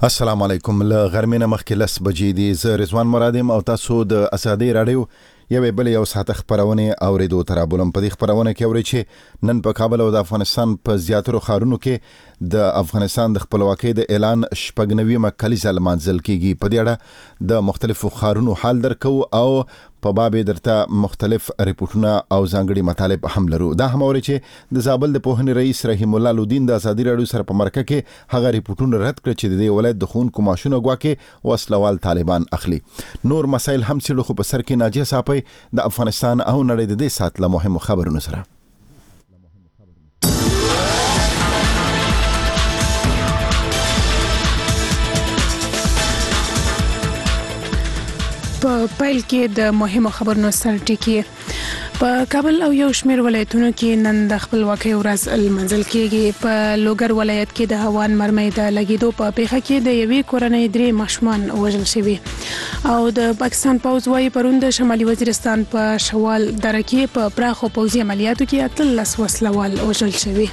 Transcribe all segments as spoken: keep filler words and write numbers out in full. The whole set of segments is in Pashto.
السلام علیکم. له غرمې نه مخکې لس بجې دي. زه رضوان مرادم او تاسو د ازادي رادیو یوې بلې یو ساعت خبرونه اوریدو ترابولم. په دې خبرونه کې اوري چې نن په کابل او د افغانستان په زیاترو ښارونو کې د افغانستان د خپلواکۍ د اعلان شپږنوي کلیزه لمانځل کیږي. په دې اړه د مختلفو ښارونو حال درکو او په باب درته مختلف ریپورتونه او ځانګړي مطالب هم لرو. دا هم اوري چې د زابل د پوهنې رئیس رحیم الله لودین د ازادي رادیو سره په مرکه کې هغه ریپورتونه رد کړ چې د ولایت د خونکو ماشونه ګواکې وسلوال طالبان اخلي. نور مسایل هم سړو خو په سر کې ناجیه صاحب د افغانستان او نړۍ د دې سات له مهمو خبرونو سره. په پیل کې د مهمو خبرونو سر ټکی. په کابل او یو شمېر ولایتونو کې نن د خپلواکۍ ورځ لمانځل کیږي. په لوګر ولایت کې د هوان مرمۍ د لګیدو په پیښه کې د یوې کورنۍ درې ماشومان وژل شوي او د پاکستان پوځ وايي پرون د شمالي وزیرستان په شوال دره کې په پراخو پوځي عملیاتو کې اتلس وسلوال وژل شوي.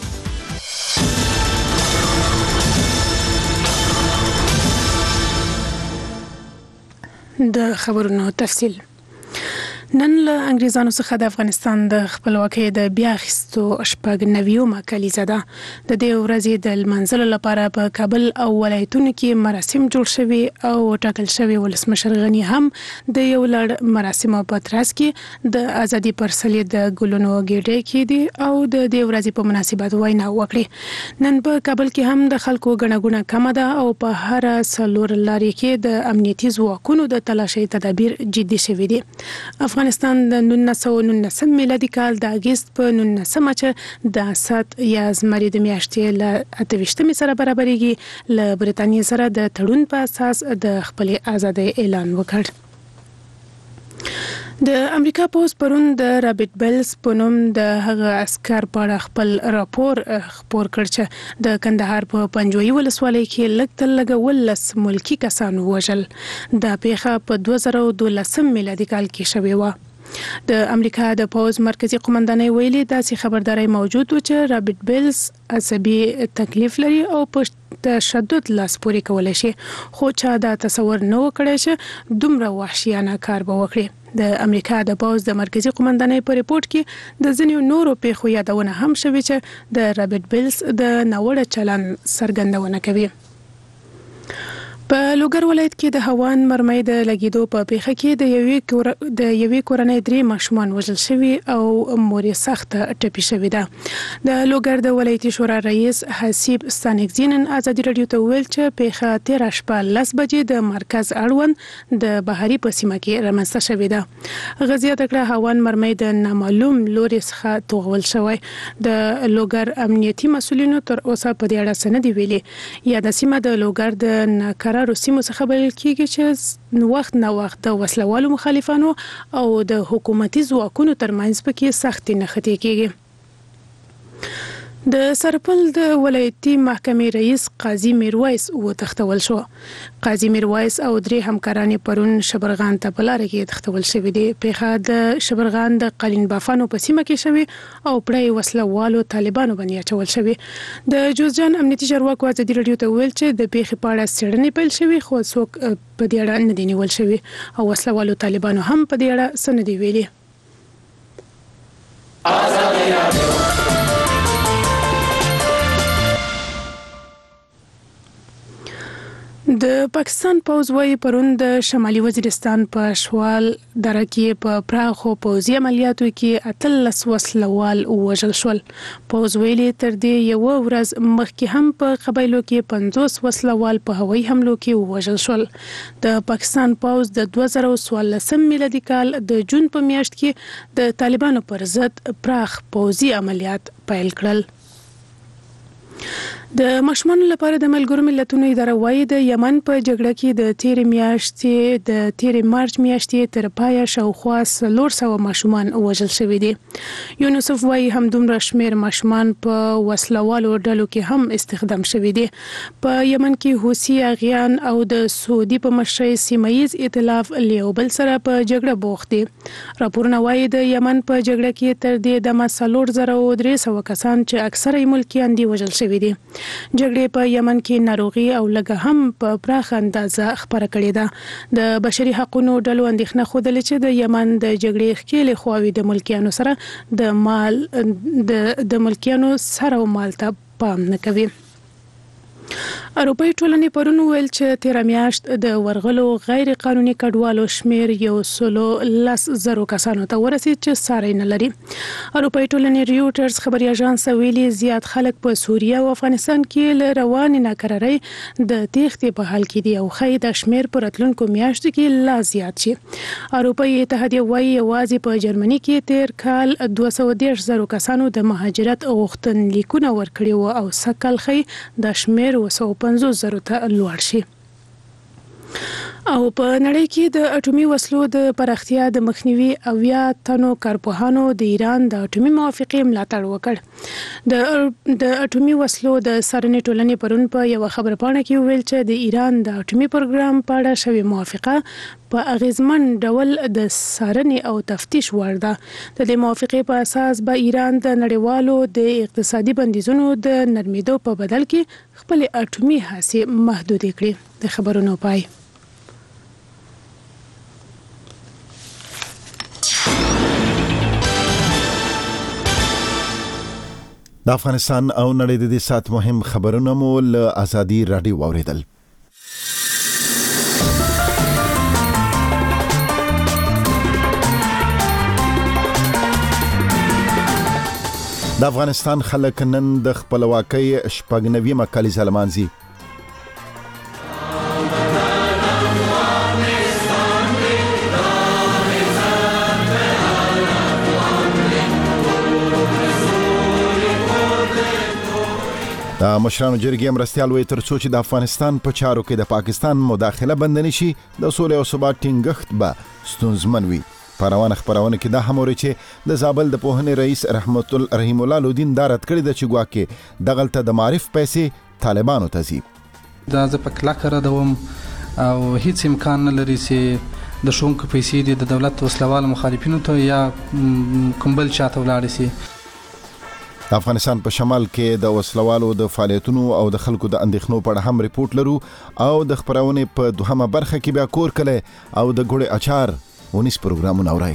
د خبرونو تفصیل. نن له انګریزانو څخه د افغانستان د خپلواکۍ د بیا اخیستو شپږنویمه کلیزه ده. د دې ورځې د لمانځلو لپاره په کابل او ولایتونو کې مراسم جوړ شوي او ټاکل شوي. ولسمشر غني هم د یو لړ مراسمو په ترڅ کې د ازادي پر سلې د ګلونو ګېډۍ کېدي او د دې ورځې په مناسبت وینا وکړي. نن په کابل کې هم د خلکو ګڼه ګوڼه کمه ده او په هر څلور لارې کې د امنیتي ځواکونو د تلاشۍ تدابیر جدي شوي دي. افغانستان د نولس سوه نولسم میلادي کال د اګست په نولسمه چې د اسد یا زمري د میاشتې له اته ویشتمې سره برابرېږي له برېټانیا سره د تړون په اساس د خپلې ازادۍ اعلان وکړ. د امریکا پوز پرون د رابرټ بیلز په نوم د هغه عسكر په اړه خپل راپور خپور کړ چې د کندهار په پنجوي ولسوالۍ کې لږ تر لږه ولس ملکی کسانو وژل. دا پیښه په دوه زره دولسم میلادي کال کې شوې وه. د امریکا د پوز مرکزی قومندانۍ ویلي داسې خبرداري موجود و چې رابرټ بیلز عصبي تکلیف لري او په تشدد لاس پورې کولای شي، خو چا دا تصور نه وکړي چې دومره وحشیانه کار به وکړي. د امریکا د پوز د مرکزی قومندانۍ په ریپورت کې د ځینو نورو پیښو یادونه هم شوې چې د رابرټ بیلز د ناوړه چلن څرګندونه کوي. په لوګر ولایت کې د هوان مرمۍ د لګیدو په پیښه کې د یوې کور د یوې کورنۍ درې ماشومان وژل شوي او مور یې سخته ټپي شوې ده. د لوګر د ولایتي شورا رئیس حسیب ستانکزي نن ازادي رادیو ته وویل چې پیښه تېره شپه لس بجې د مرکز اړوند د بهاري په سیمه کې رامنځته شوې ده. غزیه تکړه هوان مرمۍ د نامعلوم لوري څخه توغول شوی. د لوګر امنیتي مسولینو تر اوسه په دې اړه څه نه دي ویلي. یا د سیمه د لوګر د ناکرارو سیمو څخه بلل کېږي چې وخت نه وخت د وسلوالو مخالفانو او د حکومتي ځواکونو ترمنځ پکې سختې نښتې کېږي. د سرپل د ولایتي محکمې رئیس قاضي میرویس وتښتول شو. قاضي میرویس او درې همکاران پرون شبرغان ته په لاره کې تښتول شوي دي. پیښه د شبرغان د قالین بافانو په سیمه کې شوي او پړی وسلوالو طالبانو باندې اچول شوي. د جوزجان امنیتي چارواکو ازادي رادیو ته ویل چې د پیښې په اړه څېړنې پیل شوي خو څوک په دې اړه نه دي نیول شوي او وسلوالو طالبانو هم په دې اړه څه نه دي ویلي. ازادي رادیو د پاکستان پوځ وايي پرون د شمالي وزیرستان په شوال دره کې په پراخو پوځي عملیاتو کې اتلس وسلوال وژل شول. پوځ ویلي تر دې یو ورځ مخکې هم په قبایلو کې پنځوس وسلوال په هوایي حملو کې وژل شول. د پاکستان پوځ د دوه زره څوارلسم میلادي کال د جون په میاشت کې د طالبانو پر ضد پراخ پوځي عملیات پیل کړل. د ماشومانو لپاره د ملګرو ملتونو اداره وايي د یمن په جګړه کې د تیرې میاشتې د تیرې مارچ میاشتې تر پایه شاوخوا څلور سوه ماشومان وژل شوي دي. یونیسف وايي همدومره شمېر ماشومان په وسلوالو ډلو کې هم استخدام شوي دي. په یمن کې حوثي اغیان او د سعودي په مشرۍ سیمه ییز ائتلاف له یو بل سره په جګړه بوخت دي. راپورونه وايي د یمن په جګړه کې تر دې دمه څلور زره درې سوه کسان چې اکثره یې ملکیان دي وژل شوي دي. جګړې په یمن کې ناروغي او لږه هم په پراخ اندازه خبره کړې ده. د بشري حقوقو ډلو اندېښنه خوده چې د یمن د جګړې ښکېلې خواوې د ملکیانو سره د مال د د ملکیانو سره او مال ته پام نه کوي. اروپایي ټولنې پرون ویل چې تیر میاشت د ورغلو غیر قانوني کډوالو شمیر یو سلو لس زرو کسانو ته ورسید چې ساری نه لري. اروپایي ټولنې ریوټرز خبري اژانس ویلي زیات خلک په سوریه او افغانستان کې له روانې ناکرارۍ د تېښتې په حال کې دي او ښایي د شمیر په راتلونکو میاشتو کې لا زیات شي. اروپایي اتحادیه وايي یوازې په جرمني کې تیر کال دوه سوه دېرش زرو کسانو د مهاجرت غوښتنلیکونه ورکړي وو او سږ کال ښایي د شمیر دوه سوه پنځوس زرو ته لوړ شي. او په نړۍ کې د اټومي وسلو د پراختیا د مخنیوي اویا تنو کارپوهانو د ایران د اټومي موافقې ملاتړ وکړ. د د اټومي وسلو د څارنې ټولنې پرون په یو خبرپاڼه کې ویل چې د ایران د اټومي پروګرام په اړه شوې موافقه په اغیزمن ډول د څارنې او تفتیش وړ ده. د دې موافقې په اساس به ایران د نړیوالو د اقتصادي بندیزونو د نرمېدو په بدل کې خپل اټومي هڅې محدودې کړي. د خبرونو پای. د افغانستان او نړۍ د دې سات مهم خبرونه مو له ازادي رادیو واوریدل. د افغانستان خلک نن د خپلواکۍ شپږ نویمه کلیزه لمانځي. د مشرانو جرګې مرستیال وایي تر څو چې د افغانستان په چارو کې د پاکستان مداخله بند نشي د سولې او ثبات ټینګښت به ستونزمن وي. په روانه خبرونه کې دا هم اوري چې د زابل د پوهنې رئیس رحمت الله رحیم الله لودین دا رد کړی د چې ګواکې دغلته د معرف پیسې طالبانو ته ځي. دا زه په کلکه ردوم او هیڅ امکان نه لري چې د ښوونکو پیسې د دولت وسلوال مخالفینو ته یا کوم بل چاته ولاړې شي. د افغانستان په شمال کې د وسلوالو د فعالیتونو او د خلکو د اندېښنو په اړه هم ریپورت لرو او د خبرونې په دوهمه برخه کې بیا کور کله او د ګوړې اچار ونیس پروګرامونه اورئ.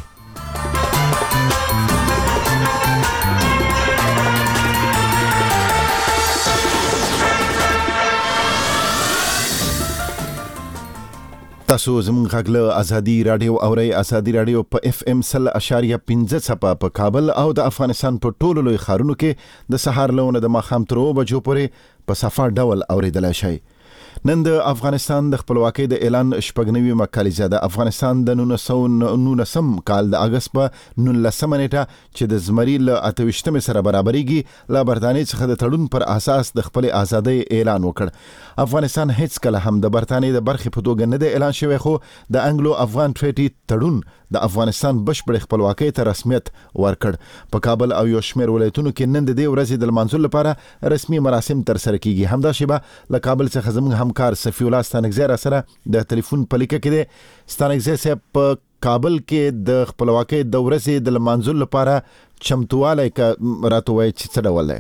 تاسو زموږ غږ له ازادي رادیو اورئ. ازادي رادیو په اف ام سل اشاریه پنځه څپه په کابل او د افغانستان په ټولو لوی ښارونو کې د سهار لونه د ماښام تر اوه بجو پورې په صفا ډول اوریدلای شئ. نن د افغانستان د خپلواکۍ د اعلان شپږ نویمه کلیزه د افغانستان د نولس سوه نولسم کال د اګست په نولسمه نیټه چې د زمري له اته ویشتمې سره برابرېږي له برطانیې څخه د تړون پر اساس د خپل ازادۍ اعلان وکړ. افغانستان هیڅ کله هم د برطانیې د برخې په توګه نه دی اعلان شوی خو د انګلو افغان ټریټي تړون د افغانستان بشپړ خپلواکۍ ته رسمیت ورکړ. په کابل او یو شمېر ولایتونو کې نن د دې ورځې د لمانځلو لپاره رسمي مراسم ترسره کیږي. همدا شیبه له کابل څخه زموږ همکار صفی الله ستانکزی را سره د ټلیفون په لیکه کې دی. ستانکزی صاحب، په کابل کې د خپلواکۍ د ورځې د لمانځلو لپاره چمتوالی که راته وایي چې څه ډول دی؟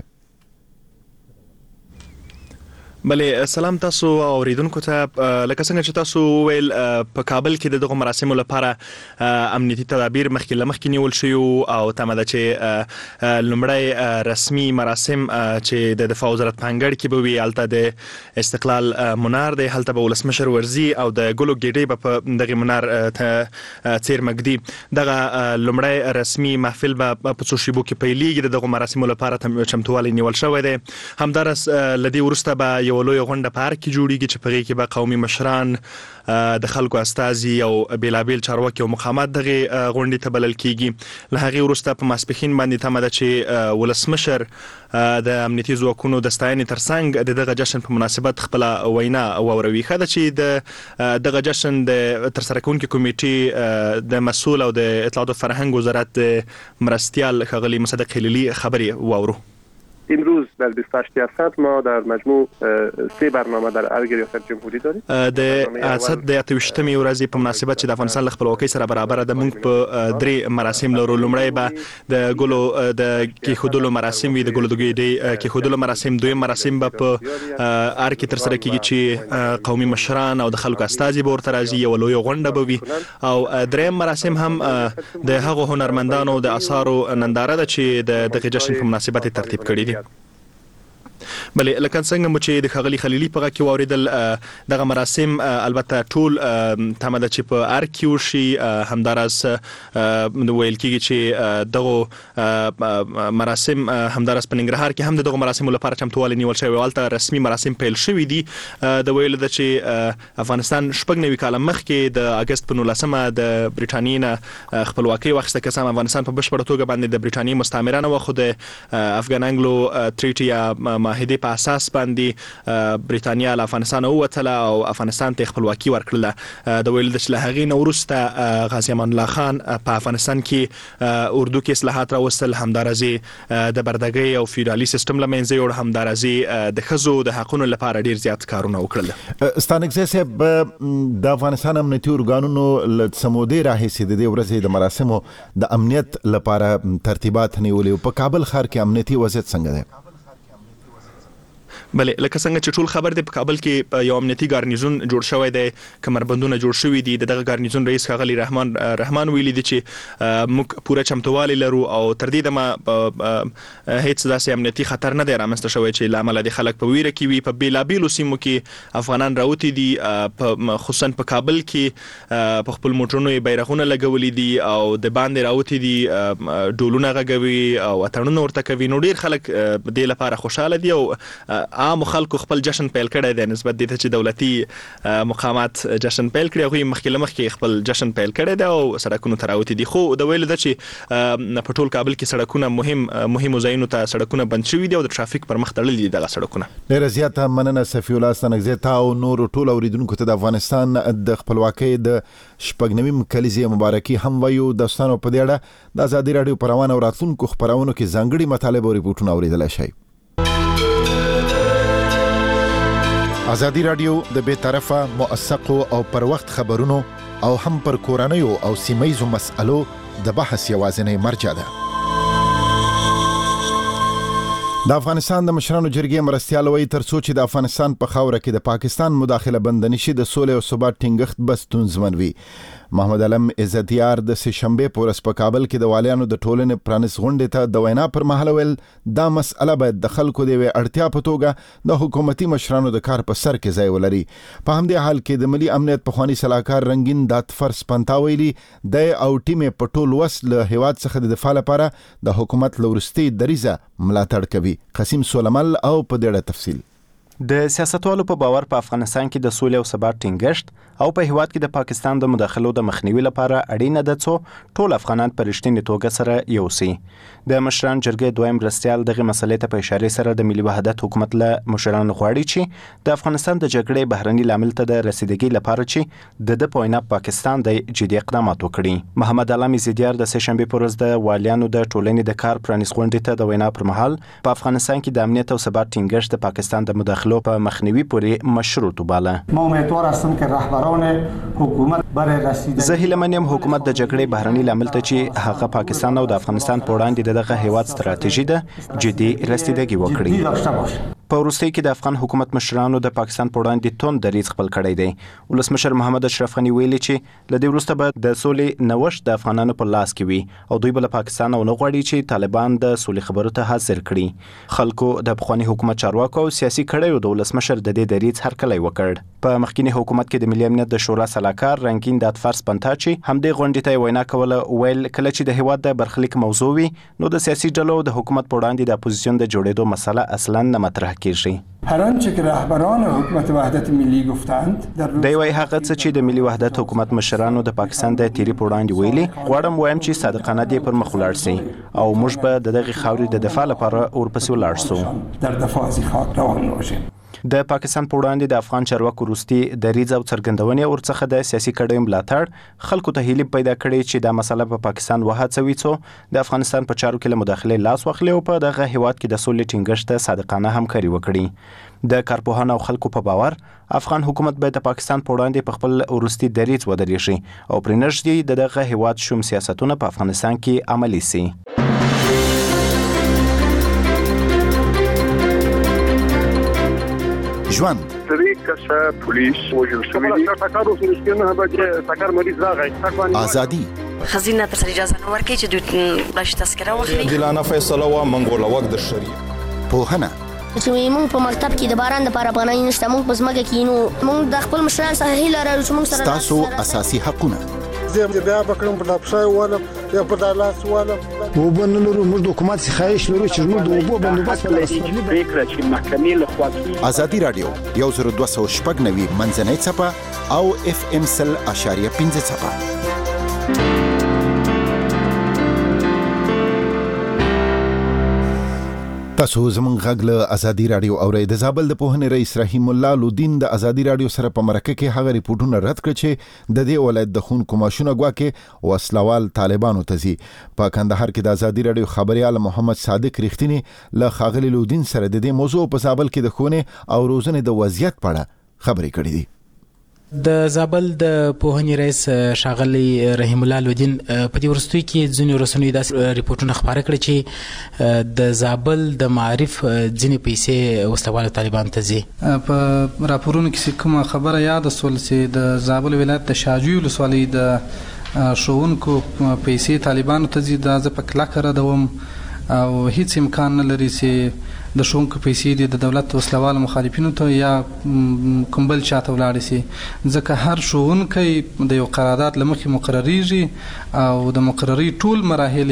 بله، سلام تاسو اوریدونکو ته. لکه څنګه چې تاسو ویل، په کابل کې دغه مراسمو لپاره امنیتي تدابیر مخکې له مخکې نیول شوي او تمه ده چې لومړی رسمي مراسم چې د دفاع وزارت په انګړ کې به وي، هلته د استقلال منار دی، هلته به ولسمشر ورځي او د ګلو ګېډۍ به په دغه منار ته څیرمه ږدي. دغه لومړی رسمي محفل به په څو شیبو کې پیلیږي. د دغو مراسمو لپاره چمتووالی نیول شوی دی. همداراز له دې وروسته به یو لوی غونډه په هر کې جوړیږي چې په هغې کې به قومي مشران، د خلکو استازي او بیلابیل چارواکي او مقامات دغه غونډې ته بلل کیږي. له هغې وروسته په ماسپښین باندې تمه ده چې ولسمشر د امنیتي ځواکونو د ستاینې ترڅنګ د دغه جشن په مناسبت خپله وینا واوروي. ښه ده چې د دغه جشن د ترسره کوونکي کمیټې د مسؤل او د اطلاعات او فرهنګ وزارت مرستیال ښاغلي مصدق هلیلي خبرې واورو. امروز در بیست و هشت سیاست ما در مجموع سه برنامه در ارگ ریاست جمهوری داریم. د اسد د اتوشتمې ورځې په مناسبت چې د افغانستان له خپلواکۍ سره برابر د موږ په درې مراسم لرو. لومړی به د ګلو د کېښودلو مراسم وي، د ګلو د ګېډۍ کېښودلو مراسم. دویم مراسم به په ارګ کې ترسره کېږي چې قومي مشران او د خلکو استازي به ورته راځي، یوه لویه غونډه به وي. او دریم مراسم هم د هغو هنرمندانو د اثارو ننداره ده چې د دغه جشن په مناسبت ترتیب کړي دي. بلې لکه څنګه مو چې د ښاغلي خلیلي په غږ کې واورېدل، دغه مراسم البته ټول تمه ده چې په ارګ کې وشي. همداراز ویل کېږي چې دغو مراسم همداراز په ننګرهار کې هم د دغو مراسمو لپاره چمتووالی نیول شوی او هلته رسمي مراسم پیل شوي دي. د ویلو ده چې افغانستان شپږ نوي کاله مخکې د اګست په نولسمه د برټانیې نه خپلواکۍ واخیسته. که څه هم افغانستان په بشپړه توګه باندې د برټانیې مستعمره نه وه، خو د افغان انګلو ټریټي یا معاهدې په اساس باندې برټانیا له افغانستان ووتله او افغانستان ته خپلواکي ورکړله. د ویل د چې له هغې نه وروسته غازي امان الله خان په افغانستان کې اردو کې اصلاحات راوستل، همدارزې د بردګۍ او فیوډالي سیستم له منځه یوړ، همدارزې د ښځو د حقونو لپاره ډیر زیات کارونه وکړل. ستانکزی صاحب، د افغانستان امنیتي ارګانونو له څه مودې راهیسې د دې ورځې د مراسمو د امنیت لپاره ترتیبات نیولي او په کابل ښار کې امنیتي وضعیت څنګه دی؟ بلې لکه څنګه چې ټول خبر دی، په کابل کې یو امنیتي ګارنیزون جوړ شوی دی، کمربندونه جوړ شوي دي. دغه ګارنیزون رئیس ښاغلي رحمان رحمان ویلي دي چې موږ پوره چمتووالی لرو او تر دې دمه هیڅ داسې امنیتي خطر نه دی رامنځته شوی چې له امله د خلک په ویره کې وي. په بېلابېلو سیمو کې افغانان راوتي دي، خصوصا په کابل کې په خپل موټرونو یې بیرغونه لګولي دي او د باندې راوتي دي، ډولونه غږوي او اتڼونه ورته کوي. نو ډېر خلک دې لپاره خوشحاله دي او عام خلکو خپل جشن پیل کړی دی نسبت دې ته چې دولتي مقامات جشن پیل کړي. هغوی مخکې له مخکې خپل جشن پیل کړی دی او سړکونو ته راوتي دي. خو د ویلو ده چې په ټول کابل کې سړکونه مهم مهمو ځایونو ته سړکونه بند شوي دي او د ټرافیک پر مخ تړلي دي دغه سړکونه. ډېره زیاته مننه صفي الله ستانکزی تا او نورو ټول اورېدونکو ته د افغانستان د خپلواکۍ د شپږ نویم کلیزې مبارکي هم وایو. دوستانو په دې اړه د ازادي راډیو په روانو او راتلونکو خپرونو کې ځانګړي مطالب او ریپورټونه اورېدلی شئ. ازادي راډیو د بې طرفه، موثقو او پر وخت خبرونو او هم پر کورنیو او سیمه‌ییزو مسألو د بحث یوازینۍ مرجع ده. د افغانستان د مشرانو جرګې مرستیال وایي تر څو چې د افغانستان په خاوره کې د پاکستان مداخله بند نشي، د سولې او ثبات ټینګښت به ستونزمن وي. محمد علم عزتیار د سه شنبې په ورځ په کابل کې د والیانو د ټولنې پرانیست غونډې ته د وینا پر مهال ویل دا مسأله باید د خلکو د یوې اړتیا په توګه د حکومتي مشرانو د کار په سر کې ځای ولري. په همدې حال کې د ملي امنیت پخواني سلاکار رنګین داتفر سپنتا ویلي دی او ټیم په ټول وس له هیواد څخه د دفاع لپاره د حکومت له وروستۍ دریځه ملاتړ کوي. قسیم سولمل او په دې اړه تفصیل. د سیاستوالو په باور په افغانستان کې د سولې او ثبات ټینګښت او په هیواد کې د پاکستان د مداخلو د مخنیوي لپاره اړینه ده څو ټول افغانان په رښتینې توګه سره یو سي. د مشران جرګې دویم مرستیال دغه مسلې ته په اشاره سره د ملي وحدت حکومت له مشرانو غواړي چې د افغانستان د جګړې بهرني لامل ته د رسیدګۍ لپاره چې د د پوینا پاکستان د جدي اقدامات وکړي. محمد علم عزتیار د سه شنبې په ورځ د والیانو د ټولنې د کار پرانیست غونډې ته د وینا پر مهال په افغانستان کې د امنیت او ثبات ټینګښت د پاکستان د مداخلو په مخنیوي پورې مشروط وباله. ما امیدوار هستم که رهبران حکومت برای رسیدگی زه هیله من یم حکومت د جګړې بهرني لامل ته چې هغه پاکستان او د افغانستان په وړاندې دغه هیواد ستراتیژي ده جدي رسیدګي وکړي. په وروستۍ کې د افغان حکومت مشرانو د پاکستان په وړاندې توند دریځ خپل کړی دی. ولسمشر محمد اشرف غني ویلي چې له دې وروسته به د سولې نوښت د افغانانو په لاس کې وي او دوی به له پاکستان او نه غواړي چې طالبان د سولې خبرو ته حاضر کړي. خلکو د پخواني حکومت چارواکو او سیاسي کړیو د ولسمشر د دې دریځ هرکلی وکړ. په مخکینی حکومت کې د ملي امنیت د شورا سلاکار رنګین داتفر سپنتا چې همدې غونډې ته وینا کوله ویل کله چې د هیواد د برخلیک موضوع وي نو د سیاسي ډلو د حکومت په وړاندې د اپوزیسیون د جوړېدو مسله اصلا نه مطرح کیږي. هر آنچه که رهبران حکومت وحدت ملی گفتند دی وايي هغه څه چې د ملي وحدت حکومت مشرانو د پاکستان د تیری په وړاندې ویلي غواړم وایم چې صادقانه دی پر مخ ولاړ سي او موږ به د دغه خاورې د دفاع لپاره ورپسې ولاړ سو. در دفاع از خاک روان باشیم. د پاکستان په وړاندې د افغان چارواکو وروستي دریځ او څرګندونې ورڅخه د سیاسي کډوالو ملاتړ خلکو ته هیله پیدا کړې چې دا مسله په پاکستان وهڅوي څو د افغانستان په چارو کې له مداخلې لاس واخلي او په دغه هیواد کې د سولې ټینګښت ته صادقانه همکاري وکړي. د کارپوهانو او خلکو په باور افغان حکومت باید د پاکستان په وړاندې په خپل وروستي دریځ ودرېږي او پرې نږدې د دغه هیواد شوم سیاستونه په افغانستان کې عملي سي. ژوند طریقه پولیس وجل شوی دی ټاکارو سره به ټاکار مریض راغی ازادي خزینه تر اجازه نه ورکړي چې دوی بلش تذکره واخلي. عادلانه فیصله وا منګول وخت د شریعه پوهنه چې موږ په مکتب کې د باران لپاره پناه نشته، موږ په ځمکه کې نو موږ د خپل مشران څخه هیله لرو چې موږ سره تاسو اساسي حقونه زه بیا بکړم په لپشای ولا یا په دالاس ولا وبنلو موږ د حکومت څخه خواهش لرو چې موږ د وبو بندوبست ولرو فکر چې محکمې له خوا ازادي رادیو یو زر دوه سوه شپږ نوي منځنۍ څپه او اف ام سل اشاریه پنځه څپه. تاسو زمونږ غږ له ازادي رادیو اورئ. د زابل د پوهنې رئیس رحیم الله لودین د ازادي رادیو سره په مرکه کې هغه ریپورتونه رد کړ چې د دې ولایت د خونکو ماشونه ګواکې وسلوال طالبانو ته ځي. په کندهار کې د ازادي رادیو خبريال محمد صادق رښتینی له ښاغلي لودین سره د دې موضوع په زابل کې د ښوونې او روزنې د وضعیت په اړه خبرې کړې دي. د زابل د پوهنې رئیس ښاغلی رحیم الله لودین په دې وروستیو کې ځینې رسنیو داسې ریپورټونه خپاره کړي چې د زابل د معارف ځینې پیسې وسلوالو طالبانو ته ځي. په راپورونو کې کومه خبره یاد سول چې د زابل ولایت د شاجوی ولسوالۍ د ښوونکو پیسې طالبانو ته ځي. دا زه په کلکه ردوم او هیڅ امکان نه لري چې د ښوونکو پیسې دي د دولت وسلوالو مخالفینو ته یا کوم بل چاته ولاړې سي، ځکه هر ښوونکی د یو قرارداد له مخې مقرریږي او د مقرري ټول مراحل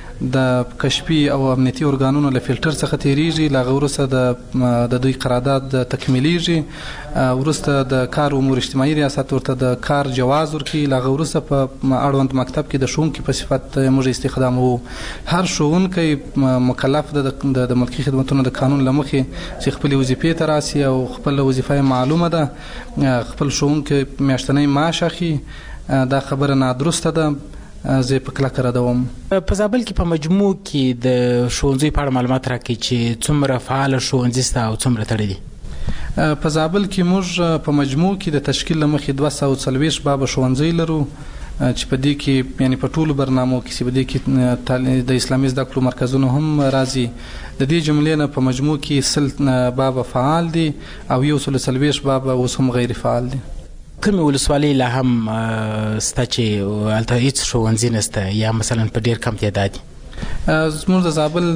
د کشفي او امنیتي ارګانونو له فلټر څخه تیریږي. له هغه وروسته د د دوی قرارداد تکمیلیږي، وروسته د کار امور اجتماعي ریاست ورته د کار جواز ورکوي. له هغه وروسته په اړوند مکتب کې د ښوونکي په صفت موږ استخداموو. هر ښوونکی مکلف د ملکي خدمتونو د قانون له مخې چې خپلې وظیفې ته راسي او خپله وظیفه یې معلومه ده، خپل ښوونکی میاشتنی معاش اخلي. دا خبره نادرسته ده، زه په کلکه ردوم. په زابل کې په مجموع کې د ښوونځیو په اړه معلومات راکړئ چې څومره فعال ښوونځي شته او څومره تړلي دي. په زابل کې موږ په مجموع کې د تشکیل له مخې دوه سوه څلوېښت بابه ښوونځي لرو چې په دې کې یعنې په ټولو برنامو کې چې په دې کې د اسلامي زده کړو مرکزونه هم راځي. د دې جملې نه په مجموع کې سل بابه فعال دي او یو سل څلوېښت بابه اوس هم غیر فعال دي. کومې ولسوالۍ لا هم سته چې هلته هېڅ ښوونځي نشته یا مثلا په ډېر کم تعداد دي؟ زموږ د زابل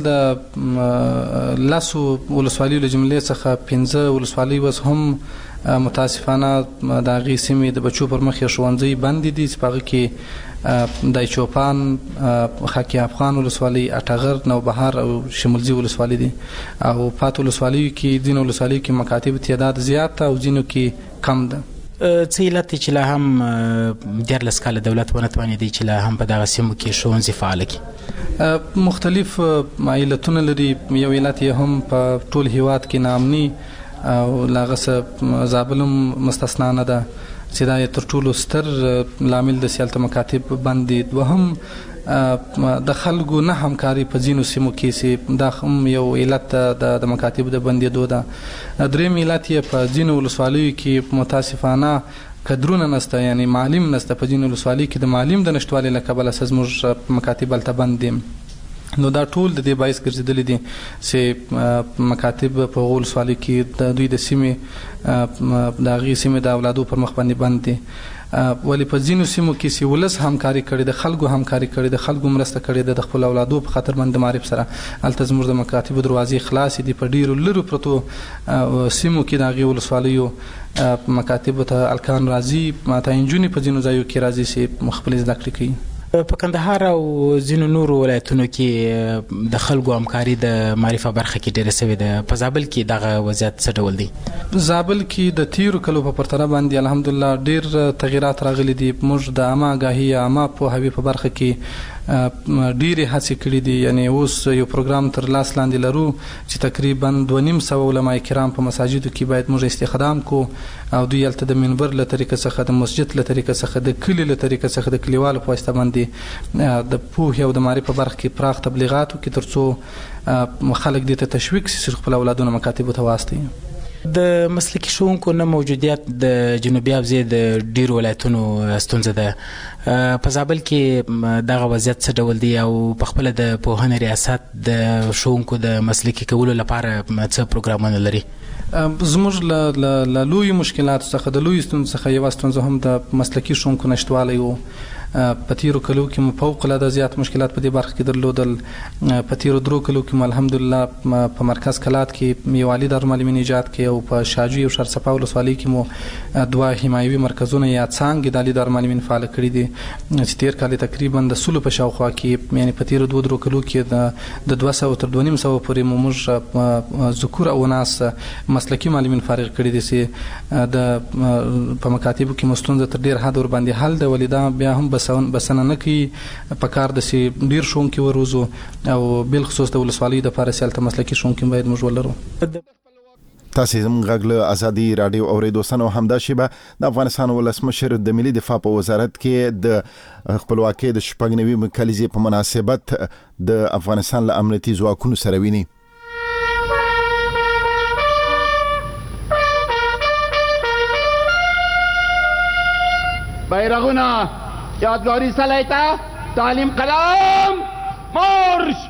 د لسو ولسوالیو له جملې څخه پنځه ولسوالۍ اوس هم متاسفانه د هغې سیمې د بچو پر مخ یې ښوونځي بندې دي چې په هغه کې دایچوپان، خاکي افغان ولسوالۍ، اټغر، نوبهار او شمولزي ولسوالۍ دي. او پاتې ولسوالیو کې ځینو ولسوالیو کې مکاتب تعداد زیات ده او ځینو کې کم ده. څه علت دی چې لا هم دیارلس کاله دولت ونه توانېدی چې لا هم په دغه سیمو کې ښوونځي فعاله کړي؟ مختلف علتونه لري. یو علت یې هم په ټول هیواد کې ناامني او له هغه څه زابل هم مستثنا نه ده چې دا یې تر ټولو ستر لامل د سیالته مکاتب بند دي. دوهم د خلکو نه همکاري په ځینو سیمو کې چې دا هم یو علت د مکاتبو د بندېدو ده. درېیم علت یې په ځینو ولسوالیو کې متاسفانه کدرونه نشته، یعنی معلم نشته. په ځینو ولسوالیو کې د معلم د نشتوالي له کبله زموږ مکاتب هلته بند دي. نو دا ټول د دې باعث ګرځېدلي دي چې مکاتب په هغو ولسوالیو کې د دوی د سیمې د هغې سیمې د اولادو پر مخ باندې بند دي. ولی په ځینو سیمو کې چې ولس همکاري کړې ده، خلکو همکاري کړې ده، خلکو مرسته کړې ده د خپل اولادو په خاطر باندې معرف سره، هلته زموږ د مکاتبو دروازې خلاصې دي. په ډېرو لرو پرتو سیمو کې د هغې ولسوالیو مکاتبو ته هلکان راځي، حتی نجونې په ځینو ځایو کې راځي چې خپلې زده کړې کوي. په کندهار او ځینو نورو ولایتونو کې د خلکو همکاري د معرفه برخه کې ډېره سوې ده. په زابل کې دغه وضعیت څه ډول دی؟ زابل کې د تیرو کلو په پرتله باندې الحمدلله ډېر تغیرات راغلي دي. موږ د عامه آګاهي یا عامه پوهاوي په برخه کې ډیره هڅه کړې دي. یعنی اوس یو پروګرام تر لاس لاندې لرو چې تقریبا دوه نیم سوه علما کرام په مساجدو کې باید موږ استخدام کو او دوی هلته د منبر له طریقې څخه د مسجد له طریقې څخه د کلي له طریقې څخه د کلیوالو په واسطه باندې د پوهې او د معرفت په برخه کې پراخ تبلیغات وکړي تر څو خلک دې ته تشویق شي چې خپل اولادونه مکاتبو ته واستوي. د مسلکي ښوونکو نه موجودیت د جنوبي حوزې د ډیرو ولایتونو ستونزه ده. په زابل کې دغه وضعیت څه ډول دی او په خپل د پوهنې ریاست د ښوونکو د مسلکي کولو لپاره څه پروګرامونه لري؟ زموږ له لوی مشکلاتو څخه د لوی ستونزو څخه یوه ستونزه هم د مسلکي ښوونکو نشتوالی و. په تیرو کلو کې مو فوق العاده زیات مشکلات په دې برخه کې درلودل. په تیرو درو کلو کې مو الحمدلله په مرکز کلات کې یو عالي دارالمعلمین ایجاد کړی او په شاجوی او شرصفا ولسوالۍ کې مو دوه حمایوي مرکزونه یا څانګې د عالي دارالمعلمین فعال کړي دي چې تیر کال تقریبا د سلو په شاوخوا کې یعنی په تیرو دوه درو کلو کې د دوه سوه تر دوه نیم سوه پورې مو موږ ذکور او اناث مسلکي معلمین فارغ کړي دي چې د په مکاتبو کې مو ستونزه تر ډېر حد ورباندې حل ده. ولې دا بیا هم بسنه نه کوي په کار داسې ډېر ښوونکي وروزو او بالخصوص د ولسوالیو دپاره چې هلته مسلکي ښوونکي باید موږ ولرو. تاسې زموږ غږ له ازادي راډیو اورېدو سن او همدا شیبه د افغانستان ولسمشر د ملي دفاع په وزارت کې د خپلواکۍ د شپږ نوي کلیزې په مناسبت د افغانستان له امنیتي ځواکونو سره ویني. بیرغونه یادگاری سلیطه تعلیم قلم مارش.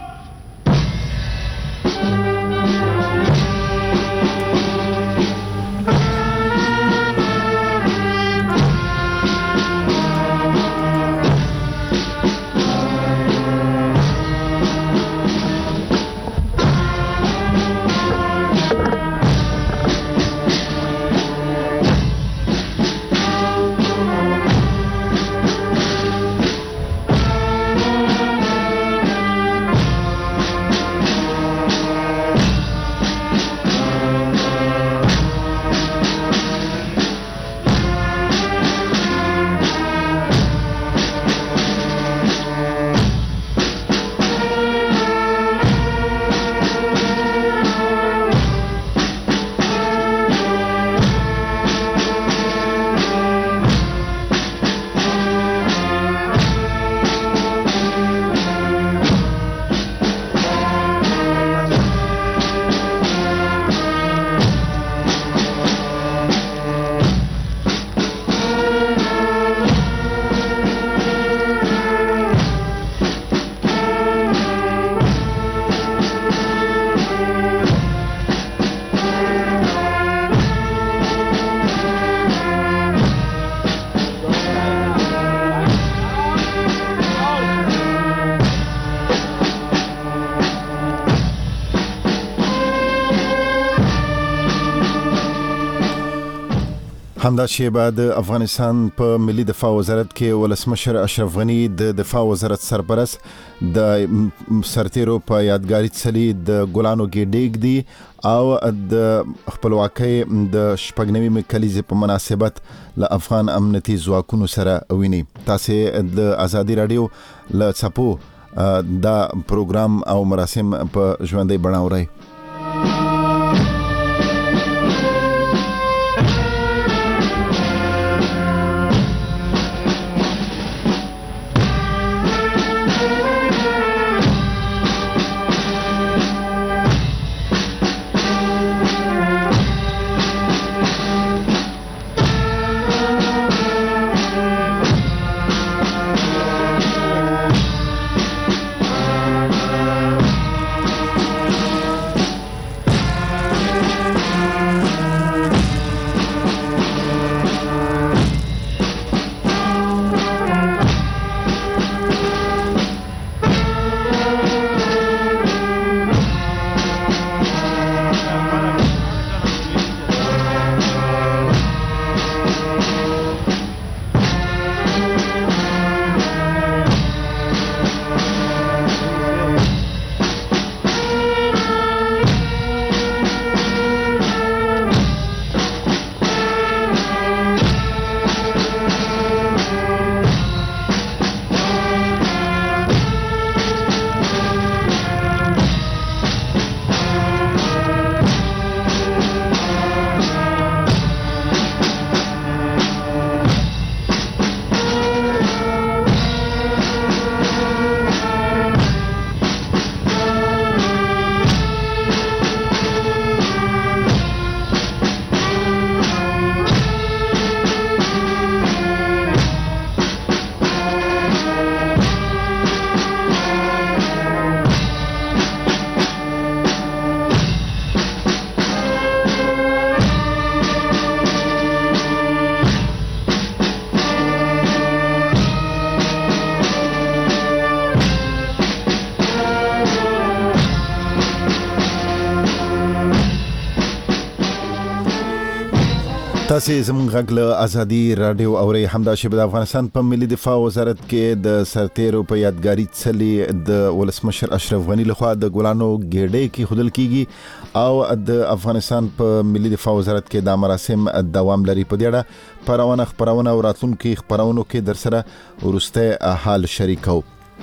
همدا شیبه د افغانستان په ملي دفاع وزارت کې ولسمشر اشرف غنی د دفاع وزارت سرپرست د سرتیرو په یادګاري څلي د ګلانو ګډېګ دی او د خپلواکۍ د شپږنوي کلیزې په مناسبت له افغان امنیتي ځواکونو سره ویني. تاسې د ازادي راډیو له څپو دا پروګرام او مراسم په ژوندۍ بڼه اورئ. تاسې زموږ غږ له ازادي رادیو اورئ. همداشبه د افغانستان په ملي دفاع وزارت کې د سرتیرو په یادګاري څلي د ولسمشر اشرف غني لخوا د ګلانو ګېډۍ کې خودل کیږي او د افغانستان په ملي دفاع وزارت کې د مراسم دوام لري. په دې اړه پرونه خبرونه او راتلونکي خبرونو کې در سره ورسته حال شریکو.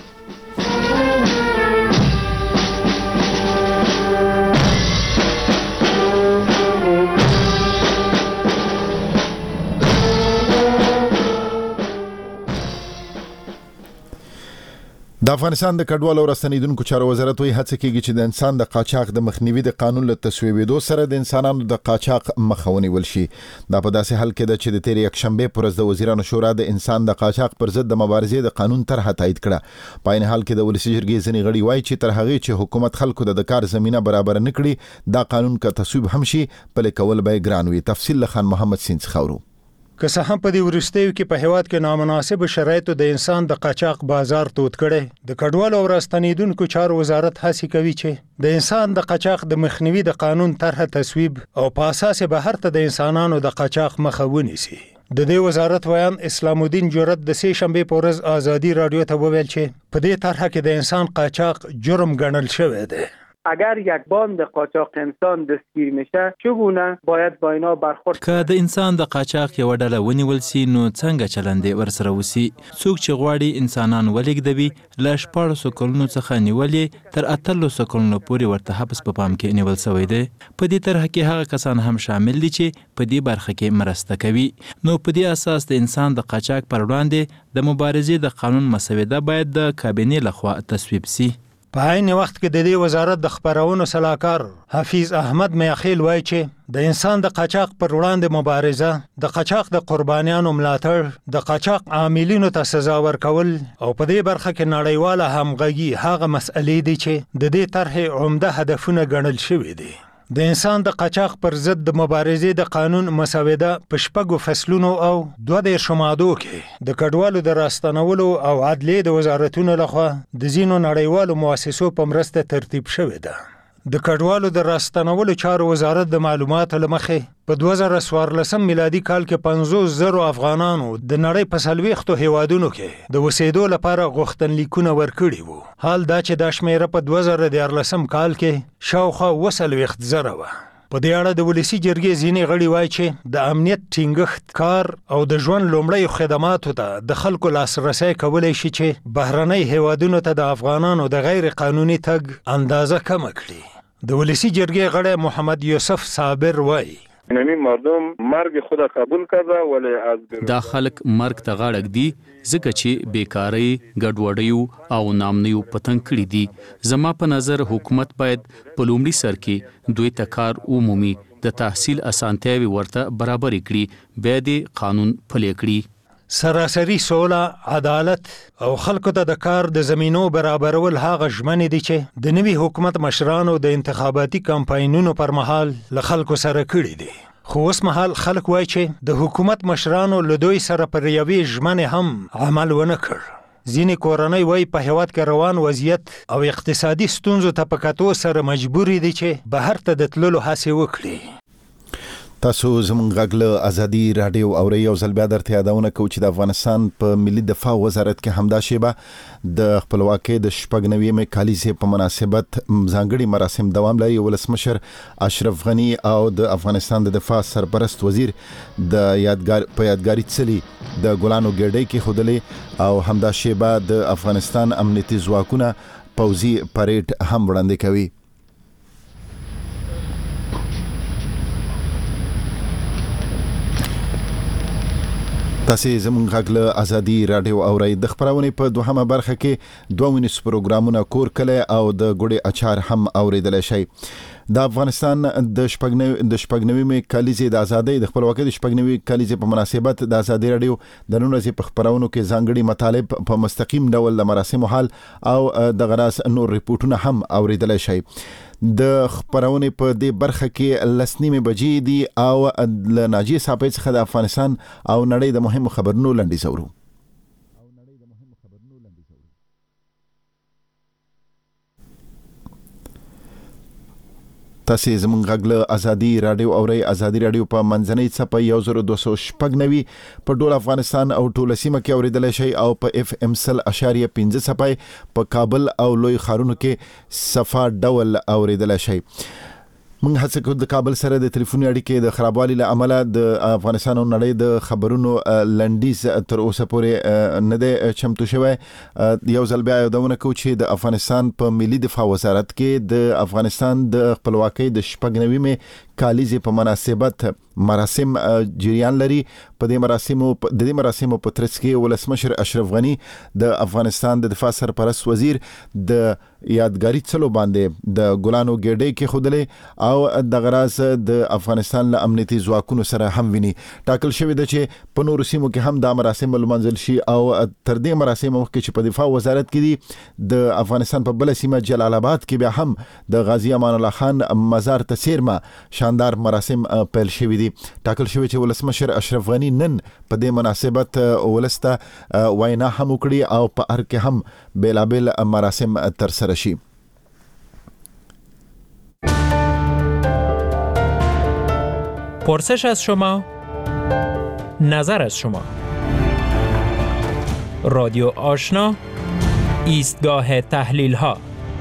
د افغانستان د کډوالو او راستنیدونکو چارو وزارت وایي هڅه کوي چې د انسان د قاچاق د مخنیوي د قانون له تصویبېدو سره د انسانانو د قاچاق مخه ونیول شي. دا په داسې حال کې ده چې د تېرې یکشنبې پر ورځ د وزیرانو شورا د انسان د قاچاق پر ضد د مبارزې د قانون طرحه تایید کړه. په عین حال کې د ولسي جرګې ځینې غړي وایي چې تر هغې چې حکومت خلکو د کار زمینه برابر نه کړي دا قانون که تصویب هم شي پلي کول به ګران وي. تفصیل له خان محمد سین څخه اورو. که څه هم په دې وروستیو کې په هیواد کې نامناسب شرایطو د انسان د قاچاق بازار تود کړي، د کډوالو او راستنیدونکو چارو وزارت هڅه کوي چې د انسان د قاچاق د مخنیوي د قانون طرحه تصویب او په اساس بهر ته د انسانانو د قاچاق مخه ونیسي. د دې وزارت ویان اسلام الدین جرأت د سه شنبه په ورځ ازادي رادیو ته وویل چې په دې طرحه کې د انسان قاچاق جرم ګڼل شوی دی. اگر یک باند قاچاق انسان دستگیر میشه چگونه باید با اینا برخورد که د انسان د قاچاق یو ډله ونیول سي نو څنګه چلند ورسره وسی؟ څوک چې غواړي انسانان ولېږدوي له شپاړسو کلونو څخه نیولې تر اتلسو کلونو پورې ورته حبس په پام کې نیول شوی دی. په دې طرح کې هغه کسان هم شامل دي چې په دې برخه کې مرسته کوي. نو په دې اساس د انسان د قاچاق پر وړاندې د مبارزې د قانون مسوده باید د کابینې لخوا تصویب سي. په عین وخت کې د دې وزارت د خبرونو صلاحکار حفیظ احمد میاخیل وایي چې د انسان د قاچاق پر وړاندې مبارزه، د قاچاق د قربانیانو ملاتړ، د قاچاق عاملینو ته سزا ورکول او په دې برخه کې نړیواله همغږي هغه مسئلې دي چې د دې طرحې عمده هدفونه ګڼل شوي دي. د انسان د قاچاق پر ضد د مبارزې د قانون مسوده په شپږو فصلونو او دوه دېرشو مادو کې د کډوالو د راستنولو او عدلیې د وزارتونو لخوا د ځینو نړیوالو مؤسسو په مرسته ترتیب شوې ده. د کډوالو د راستنولو چارو وزارت د معلوماتو له مخې په دوه زره څوارلسم میلادي کال کې پنځوس زرو افغانانو د نړۍ په څلوېښتو هیوادونو کې د اوسېدو لپاره غوښتنلیکونه ورکړي وو. حال دا چې دا شمیره په دوه زره دیارلسم کال کې شاوخوا اووه څلوېښت زره وه. په دې اړه د ولسي جرګې ځینې غړي وایي چې د امنیت ټینګښت، کار او د ژوند لومړی خدماتو ته د خلکو لاسرسی کولی شي چې بهرنۍ هیوادونو ته د افغانانو د غیر قانوني تګ اندازه کمه کړي. د ولسي جرګې غړی محمد یوسف صابر وایي نمی مردم مرگ خود قبول کرده ولی از دا خلک مرگ ته غاړه ږدي ځکه چې بیکاری، ګډوډیو او نامنیو پتنګ کړي دي. زما په نظر حکومت باید په لومړي سر کې دوی ته کار عمومي د تحصیل اسانتیاوي ورته برابر کړي، بیا دې قانون پلی کړي. سراسري سوله، عدالت او خلکو ته د کار د زمینو برابرول هغه ژمنې دي چې د نوي حکومت مشرانو د انتخاباتي کمپاینونو پر مهال له خلکو سره کړي دي. خو اوس مهال خلک وایي چې د حکومت مشرانو له دوی سره پر یوې ژمنې هم عمل ونه کړ. ځینې کورنۍ وایي په هیواد کې روان وضعیت او اقتصادي ستونزو ته په کتو سره مجبورې دي چې بهر ته د تللو هڅې وکړي. تاسو زموږ غږ له ازادي رادیو اورئ. یو ځل بیا درته یادونه کوو چې د افغانستان په ملي دفاع وزارت کې همدا شیبه د خپلواکۍ د شپږ نوېمې کالیزې په مناسبت ځانګړي مراسم دوام لري. ولسمشر اشرف غني او د افغانستان د دفاع سرپرست وزیر د یادګار په یادګاري څلي د ګلانو ګېډۍ کې خودلې او همدا شیبه د افغانستان امنیتي ځواکونه پوځي پریډ هم وړاندې کوي. تاسې زموږ غږ له ازادي رادیو اورئ. د خبرونې په دوهمه برخه کې دوه ونیس پروګرامونه کور کلی او د ګوړې اچار هم اوریدلی شئ. د افغانستان د شپږ نوېمې کالیزې د ازادۍ د خپلواکۍ د شپږ نوې کالیزې په مناسبت د ازادي رادیو د نن ورځې په خبرونو کې ځانګړي مطالب په مستقیم ډول د مراسمو حال او د غراس نور ریپورټونه هم اوریدلی شئ. د خبرونې په دې برخه کې لس نیمې بجې دي او له ناجیه صاحب څخه د افغانستان او نړۍ د مهمو خبرونو لنډیز اورو. تاسو زموږ غږ له ازادي رادیو اورئ. ازادي رادیو په منځنۍ څپه یو زر دوه سوه شپږ نوي په ټول افغانستان او ټول سیمه کې اوریدلای شئ او په اف ام سل اشاریه پنځه څپه په کابل او لوی ښارونو کې صفا ډول اوریدلای شئ. موږ هڅه کوو د کابل سره د ټلیفوني اړیکې د خرابوالي له امله د افغانستان او نړۍ د خبرونو لنډیز تر اوسه پورې نه دی چمتو شوی. یو ځل بیا یادونه کوو چې د افغانستان په ملي دفاع وزارت کې د افغانستان د خپلواکۍ د شپږ نویمې کالیزې په مناسبت مراسم جریان لري. په دې مراسمو د دې مراسمو په ترڅ کې ولسمشر اشرف غنی د افغانستان د دفاع سرپرست وزیر د یادګاري څلو باندې د ګلانو ګېډۍ کې خودلې او د غراز د افغانستان له امنیتي ځواکونو سره هم ویني. ټاکل شوی دی چې په نورو سیمو کې هم دا مراسم لمانځل شي او تر دې مراسم مخکې چې په دفاع وزارت کې دي د افغانستان په بل سیمه جلال آباد کې بیا هم د غازی امان الله خان مزار ته څیرمه شاندار مراسم پیل شوی دي. ټاکل شوی چې ولسمشر اشرف غنی نن په دې مناسبت ولسته وینا هم وکړي او په هر کې هم بیلابل مراسم تر سره شي. پرسش از شما، نظر از شما. رادیو آشنا، ایستگاه تحلیل ها.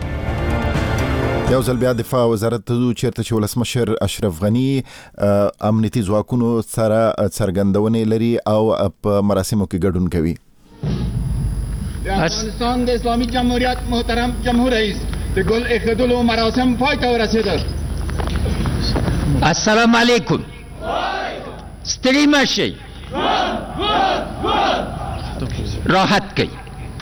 یو ځل بیا دفاع وزارت ته ځو چیرته چې ولسمشر اشرف غنی امنیتي ځواکونو سره څرګندونې لري او په مراسمو کې ګډون کوي. افغانستان د اسلامی جمهوریت محترم جمهور رئیس د گل اخدل و مراسم پای ته ورسیده. السلام علیکم. ستړي مشئ. راحت کئ.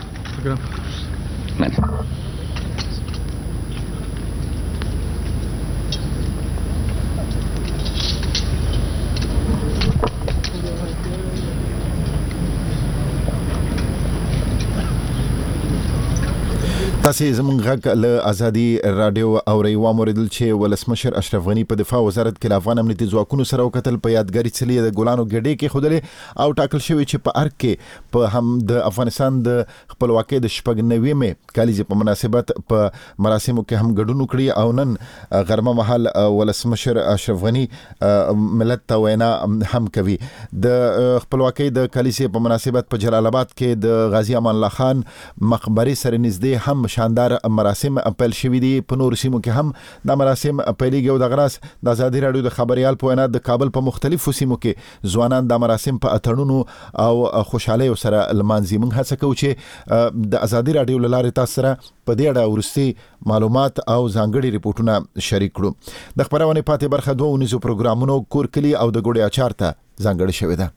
تاسو زموږ غږ له ازادي رادیو اورئ. واوریدل چې ولسمشر اشرف غنی په دفاع وزارت کې افغان امنیتي ځواکونو سره وکتل په یادګاري څلي د ګلانو ګډې کې خودلې او ټاکل شوی چې په ارګ کې په هم د افغانستان د خپلواکۍ د شپږ نویمې کالیزې په مناسبت په مراسمو کې هم ګډون وکړي او نن غرمه مهال ولسمشر اشرف غنی ملت ته وینا هم کوي. د خپلواکۍ د کالیزې په مناسبت په جلال آباد کې د غازی امان الله خان مقبره سره نږدې هم شاندار مراسم پیل شوي دي. په نورو سیمو کې هم دا مراسم پیلېږي او د غراس د ازادي رادیو د خبريال په وینا د کابل په مختلفو سیمو کې ځوانان دا مراسم په اتړونو او خوشحالۍ سره لمانځي. موږ هڅه کوو چې د ازادي رادیو له لارې تاسو سره په دې اړه ورستي معلومات او ځانګړي ریپورتونه شریک کړو. د خبرونه پاتې برخه دوه ونیزو پروګرامونو کورکلی او د ګوډي اچار ته ځانګړي شوې ده.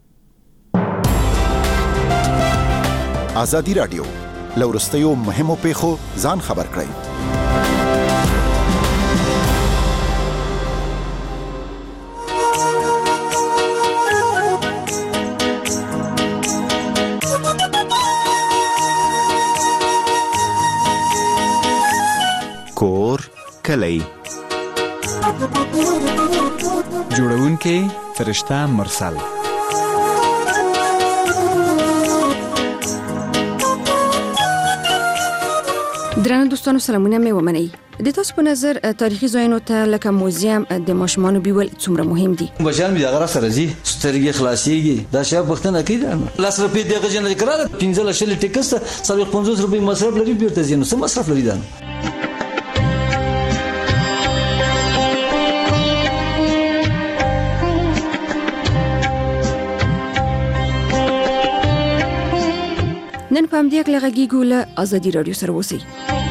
ازادي رادیو لورستیو مهمو پیښو ځان خبر کړئ. کور کلی جوړونکي فرشته مرسل. درنو دوستانو سلامونه مې ومنئ. د تاسو په نظر تاریخي ځایونو ته لکه موزیم د ماشومانو بیول څومره مهم دي؟ بچیان مې دغه سره ځي سترګې خلاصيږي دا شی پښتنه کوي دا لاس روپې دغه جن کړه پنځه لشل ټیکس څلور پنځوس روپۍ مصرف لري بیرته ځینو څه مصرف لري دا. نن په همدې کې لغږیږو له ازادي رادیو سره اوسئ.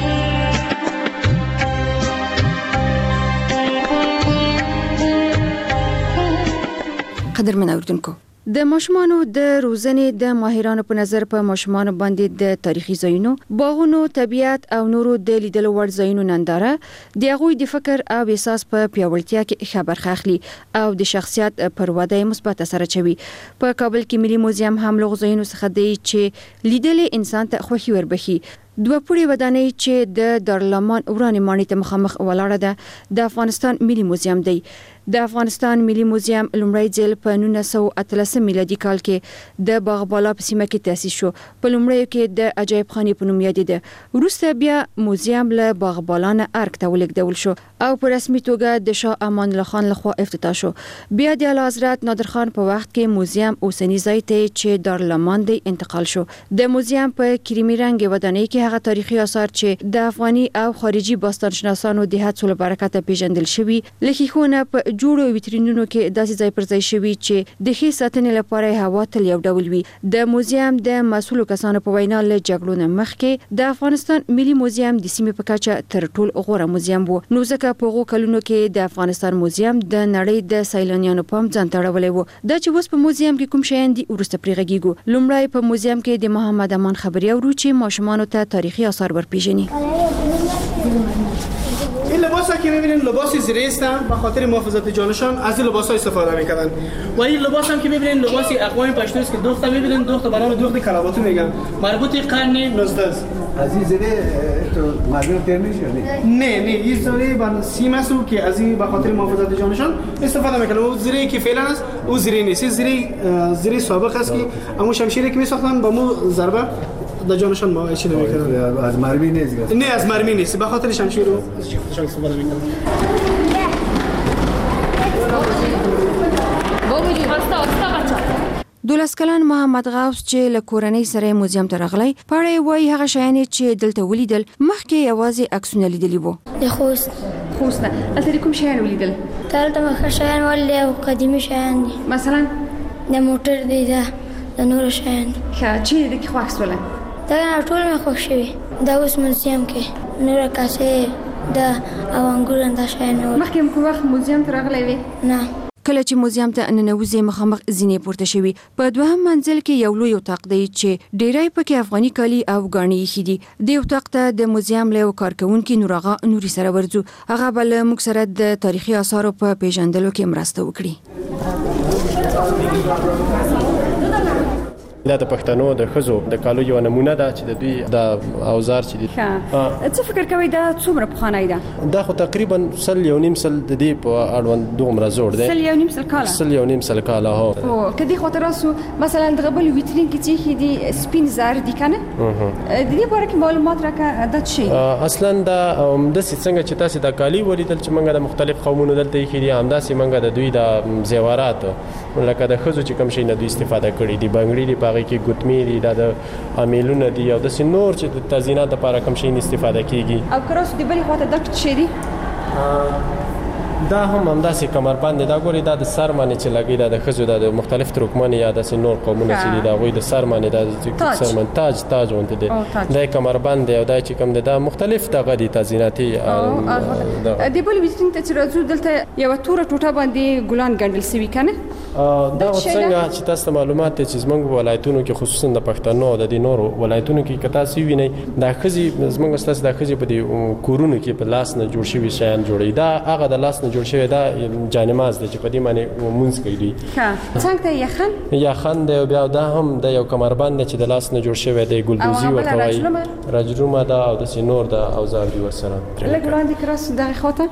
قدرمن اوردونکو، د ماشومانو د روزنې د ماهرانو په نظر په ماشومانو باندې د تاریخي ځایونو، باغونو، طبیعت او نورو د لیدلو وړ ځایونو ننداره د هغوی د فکر او احساس په پیاوړتیا کې ښه برخه اخلي او د شخصیت پر وده مثبت اثر اچوي. په کابل کې ملي موزیم هم له ځایونو څخه دی چې لیدل انسان ته خوښي وربخي. دوه پوړي ودانۍ چې د دارالمان ورانې ماڼۍ ته مخامخ ولاړه ده د افغانستان ملي موزیم دی. د افغانستان ملي موزیم لومړی ځل په نولس سوه اتلس میلادي کال کې د باغبالا په سیمه کې تأسیس شو. په لومړیو کې د عجایب خانې په نوم یادېده. وروسته بیا موزیم له باغبالا نه ارګ ته ولېږدول شو او په رسمي توګه د شاه امان الله خان لخوا افتتاح شو. بیا د اعلی حضرت نادر خان په وخت کې موزیم اوسنی ځای ته چې دارالمان دی انتقال شو. د موزیم په کریمي رنګ ودانۍ کې هغه تاریخي آثار چې د افغاني او خارجي باستانشناسانو د هڅو له برکته پیژندل شوي لکه خونه په جوړو ویترینونو کې داسې ځای پر ځای شوي چې د ښې ساتنې لپاره هوا تل یو ډول وي. د موزیم د مسؤلو کسانو په وینا له جګړو نه مخکې د افغانستان ملي موزیم د سیمې په کچه تر ټولو غوره موزیم وو. نو ځکه په هغو کلونو کې د افغانستان موزیم د نړۍ د سیلانیانو پام ځان ته اړولی و. دا چې اوس په موزیم کې کوم شیان دي وروسته پرې غږیږو. لومړی په موزیم کې د محمد امان خبري اورو چې ماشومانو ته تاریخي آثار ورپیژني. این لباس ها که میبینین لباس زیره هستن به خاطر محافظت جانشان از این لباس ها استفاده میکردن و این لباس هم که میبینین لباس اقوام پشتو است که دخت میبینین دخت برام دخت کلاواتو میگن مربوط قرن نوزده است. از این زیره تو مردم تر میشه نه نه این زیره بر سیم است که از این به خاطر محافظت جانشان استفاده میکنن. اون زیره که فعلا است اون زیره نیست. زیره زیره سابق است که همون شمشیری که میساختن با مو ضربه در جانشان ما چی نمی‌کردن. از مرمی نیست. نه از مرمی نیست. به خاطر شمشیر رو شمشیر استفاده می‌کردن. دولس کلن محمد غوث چې له کورنۍ سره موزیم ته راغلی پاره وایي هغه شیان چې دلته ولیدل مخکې یوازې عکسونه لیدلي وو. د خوست خوست نه دلته کوم شیان ولیدل؟ دلته مخه شیان ولیدل او قدیمي شیان دي. مثلا د موټر دی دا د نور شیان. ښه چې د کې خو عکس ولا دا ټول مې خوښ شوي. دا اوس موزیم کې نور کاسې دا او انګور انده شیان نور. مخکې کوم وخت موزیم ته راغلی وې؟ نه. کله چې موزیم ته ننوځي مخامخ زینې پورته شوي. په دوهم منزل کې یو لوی اتاق دی چې ډیری پکې افغاني کالي او ګاڼې ایښي دي. دې اتاق ته د موزیم له یو کارکوونکي نور آغا نوري سره ورځو. هغه به له موږ سره د تاریخي آثارو په پیژندلو کې مرسته وکړي. دا د پښتنو د ښځو د کالو یو نمونه ده چې د دوی د اوزار چې دي. څه فکر کوئ دا څومره پخوانی ده؟ دا خو تقریبا سل یو نیم سل د دې په اړوند دومره زوړ دی. سل یو نیم سل کاله؟ سل یو نیم سل کاله هو. او که دې خاطر راسو مثلا دغه بل ویترین کې چې دي سپین زر دي کنه؟ د دې باره کې معلومات راکړه دا څه؟ اصلا دا د څنګه چې تاسو د کالی ولیدل چې موږ د مختلف قومونو دلته کې دي همداسې موږ د دوی د زیورات لکه د ښځو چې کوم شي نه دوی استفاده کړي دي بنګړي دي پاغي کې ګوتمې دي د امیلونه دي او د سنور چې د تزیینات لپاره کوم شي استفاده کیږي. او کراسو د بلې خواته دغه څه دي؟ دا هم همداسې کمربند دا ګوري دا د سر باندې چې لګي دا د ښځو د مختلف ترکمن یا د سنور قومونو چې دي دا غوي د سر باندې دا سر باندې تاج تاج ونته دي دا کمربند او دا چې کوم دا مختلف دغه دي تزییناتي. د بل ویترین ته چې راځو دلته یو توره ټوټه باندې ګلان ګنډل سوي کنه؟ دا څنګه چې تاسو معلومات چې زموږ ولایتونو کې خصوصا د پښتنو د نورو ولایتونو کې کتا سی ویني دا خزي زموږ ستاسو د خزي په دې کورونو کې په لاس نه جوړ شوی شیان جوړي دا هغه د لاس نه جوړ شوی دا جانماز دی چې په دې باندې مونږ کوي. ها څنګه ته یخن یخن دی بیا دا هم د یو کمربند چې د لاس نه جوړ شوی دی ګلدوزي ورته وایي راجرومه دا او د سینور دا اوزار دی ورسره لګ وړاندې کراس دغه خاطر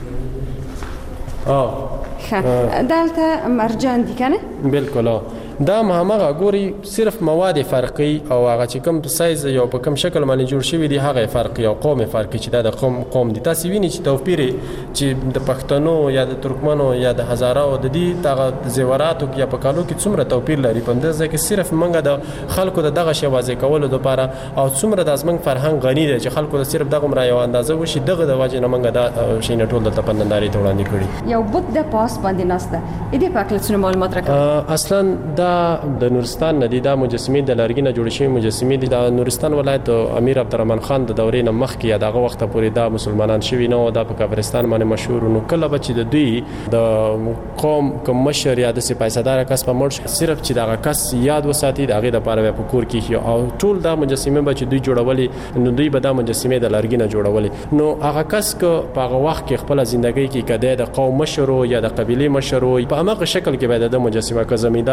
اه دلته مرجان دي کنه؟ بالکل دا همغه ګوري صرف مواد فرقي او هغه چې کوم سایز یو په کوم شکل باندې جوړ شوی دی هغه فرقي او قوم فرقي چې دا د قوم قوم دي تاسو ویني چې توپیر چې د پښتنو یا د ترکمنو یا د هزارو د دې دغه زیوراتو یا په کالو کې څومره توپیر لري په دې ځکه صرف منګه د خلکو د دغه شی واځي کولو لپاره او څومره د ازمن فرهنګ غنی دی چې خلکو د صرف دغه مرا یو اندازه وشي دغه د واجب نه منګه دا شي نه ټول د تپنداري ته وړاندې کړي. یو بوت د پاس باندې نسته دې په اړه څه معلومات راکړه؟ اصلا دا د نورستان ندی دا مجسمه د لرګي نه جوړ شوی مجسمه دي د نورستان ولایت امیر عبدالرحمن خان د دورې نه مخکې دغه وخت پورې دا مسلمانان شوی نو دا په کافرستان باندې مشهور نو کله بچ د دوی د قوم کوم مشر یا د سپایسدار کس په مرش صرف چې دغه کس یاد وساتي دغه د پاره په کور کې او ټول دا مجسمه بچ دوی جوړولې نو دوی به دا مجسمه د لرګي نه جوړولې نو هغه کس ک په هغه وخت کې خپل ژوندۍ کې کده د قوم مشر یا د قبيله مشر په هغه شکل کې به د مجسمه ک زمیندار او د زمیندار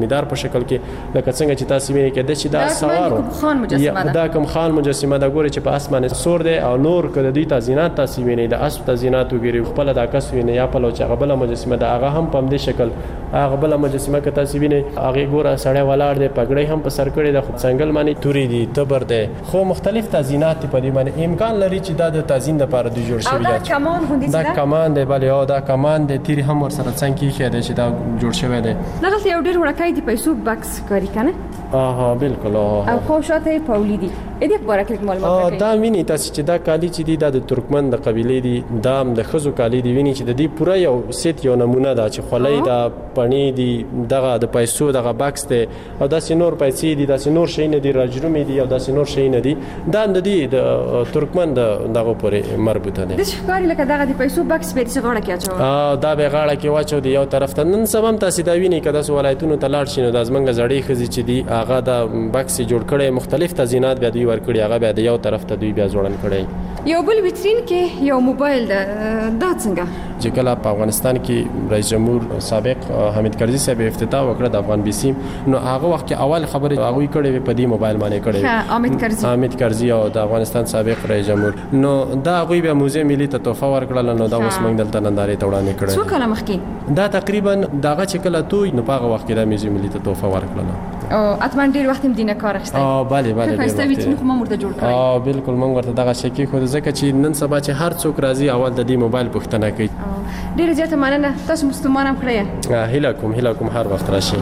زمیدار په شکل کې لکه څنګه چې تاسو وینئ کېدای شي دا سوارو دا کوم خان مجسمه ده ګوري چې په اسمان سور دی او نور کده دوی تزیینات تاسو وینئ د اسب تزیینات وګورئ خپل د عکس وینئ یا په لو چې غبله مجسمه ده هغه هم په دې شکل هغه بل مجسمه که تاسو وینئ هغه ګوره سړی ولاړ دی پګړۍ هم په سر کړې ده خو څنګل باندې توري دي تبر دی خو مختلف تزیینات په دې باندې امکان لري چې دا د تزیین لپاره د جوړ شوی دا کمان غوندي دا کمان دی بل یو دا کمان دی تیر هم ور سره څنګه کیږي چې دا جوړ شوی دی دغه یو ډیر وړکای دی پیسو بکس کاری کنه آها بالکل او خو شاته پولیدي اې دې خبره کې معلومات دا ویني تاسو چې دا کالی چې دی د ترکمن د قبيله دي دا د خزو کالی دی ویني چې د دې پوره یو سیت یو نمونه ده چې خولۍ دا پنی دی دغه د پیسو دغه بکس دی او دا سينور پیسې دي دا سينور شي نه دي راجرومي دي او دا سينور شي نه دي دا د دې د ترکمن د دغه پورې مربوطه ده د ښکاری لکه دغه د پیسو بکس به څه غاړه کې اچو اه دا به غاړه کې واچو دی یو طرف ته نن سبا تاسو دا ویني کده سو ولایتونو ته لاړ شي نو د زمنګ زړې خزي چې دی هغه د بکس جوړ کړي مختلف تزیینات به دوی ور کړی هغه به یو طرف ته دوی بیا جوړن کړي یو بل ویترین کې یو موبایل ده دا څنګه چې کله په افغانستان کې رئیس جمهور سابق حامد کرزي صاحب افتتاح وکړ د افغان بیسیم نو هغه وخت کې اول خبره هغه کړې په دې موبایل باندې کړې حامد کرزي حامد کرزي او د افغانستان سابق رئیس جمهور نو دا هغه به موزیم ملي ته تحفه ورکړل نو دا اوس موږ دلته نندارې ته وړاندې کړې څو کله مخکې دا تقریبا دغه چې کله تو نو په هغه وخت کې د موزیم ملي ته تحفه ورکړل او اتمن ډیر وخت هم دینه کار اخیسته اه bale bale خسته ویترین خو مورته جوړ کړی اه بالکل موږ ورته دغه شکی خو ځکه چې نن سبا چې هر څوک راځي اول د دې موبایل پوښتنه کوي ډیر زیاته مننه تاسو مستمان هم کړی هیله کوم هیله کوم هر وخت راشي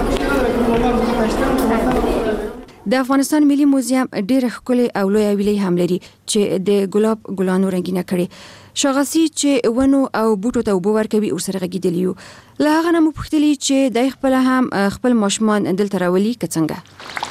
د افغانستان ملي موزیم ډېر ښکلي او لوی ویلي هم لري چې د ګلاب ګلانو رنگینه کړي شاغسي چې ونو او بوټو ته وبو ورکوي او سره غږیدلی یو له هغه نه مو پوښتلي چې د خپل هم خپل ماشومان دلته راولي که څنګه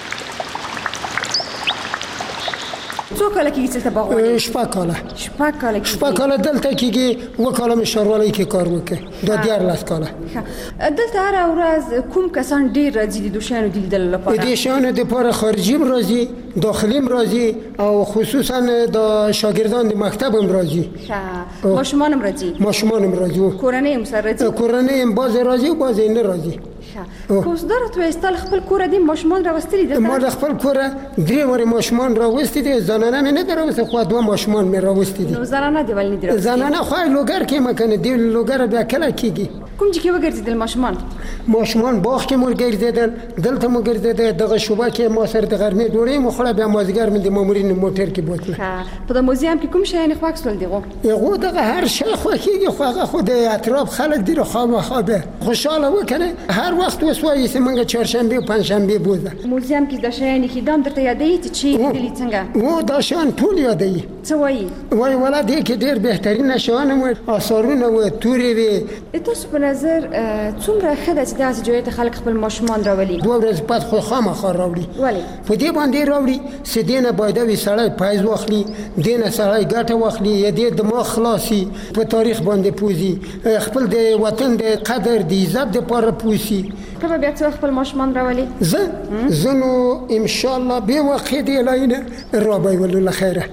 څو کله کېږي چې باغ شپږ کاله شپږ کاله کېږي شپږ کاله دلته کېږي اووه کاله مې ښاروالۍ کې کار وکړ دا دیارلس کاله دلته هره ورځ کوم کسان ډېر راځي د دې شیانو د لیدلو لپاره د دې شیانو دپاره خارجي هم راځي داخلي هم راځي او خصوصا د شاګردان د مکتب هم راځي ماشومان هم راځي ماشومان هم راځي کورنۍ هم سره راځي کورنۍ هم بعضې راځي او بعضې نه راځي خو زدار تو استل خپل کور دې ماشومان راوستلي دي ما د خپل کور درې وړي ماشومان راوستي دي زنانه مې نه دروسته خو دوه ماشومان مې راوستي دي نو زنانه دی ولني دروسته زنانه خو لوګر کې مکنه دی لوګر بیا کله کېږي کوم چې کې وګرځیدل ماشومان ماشومان باغ کې مور ګرځیدل دلته مو ګرځیدل دغه شوبه کې ما سره د غرمې ډوډۍ مو خوړه بیا مازیګر مې د مامورین موټر کې بوتله په د موزیم کې کوم شی نه خوښول دیغه یغه دغه هر شی خو کېږي خو هغه خو د اطراف خلک دی خامخا به خوشاله وکنه هر وخت وسوي سمنګ چهارشنبه او پنځشنبه بوزه موزیم کې د شیان کې دام درته یادې چې دلی څنګه و دا شان ټول یادې څه وایي وای ولا دې کې ډېر بهترین شیان مو آثارونه و توري وي تاسو په نظر څومره خدای چې داسې جوړه ته خلک خپل ماشومان راولي دوه ورځې بعد خو خامخا راوړي ولی په دې باندې راوړي سدینه باید وي سړی پایز واخلي دینه سړی ګټه واخلي دې دماغ خلاصي په تاریخ باندې پوزي خپل د وطن د قدر د عزت لپاره پوسي کله بیا څو خپل ماشومان راولي زه زنو ان شاء الله به وخت دی لاینه رابای ولله خیره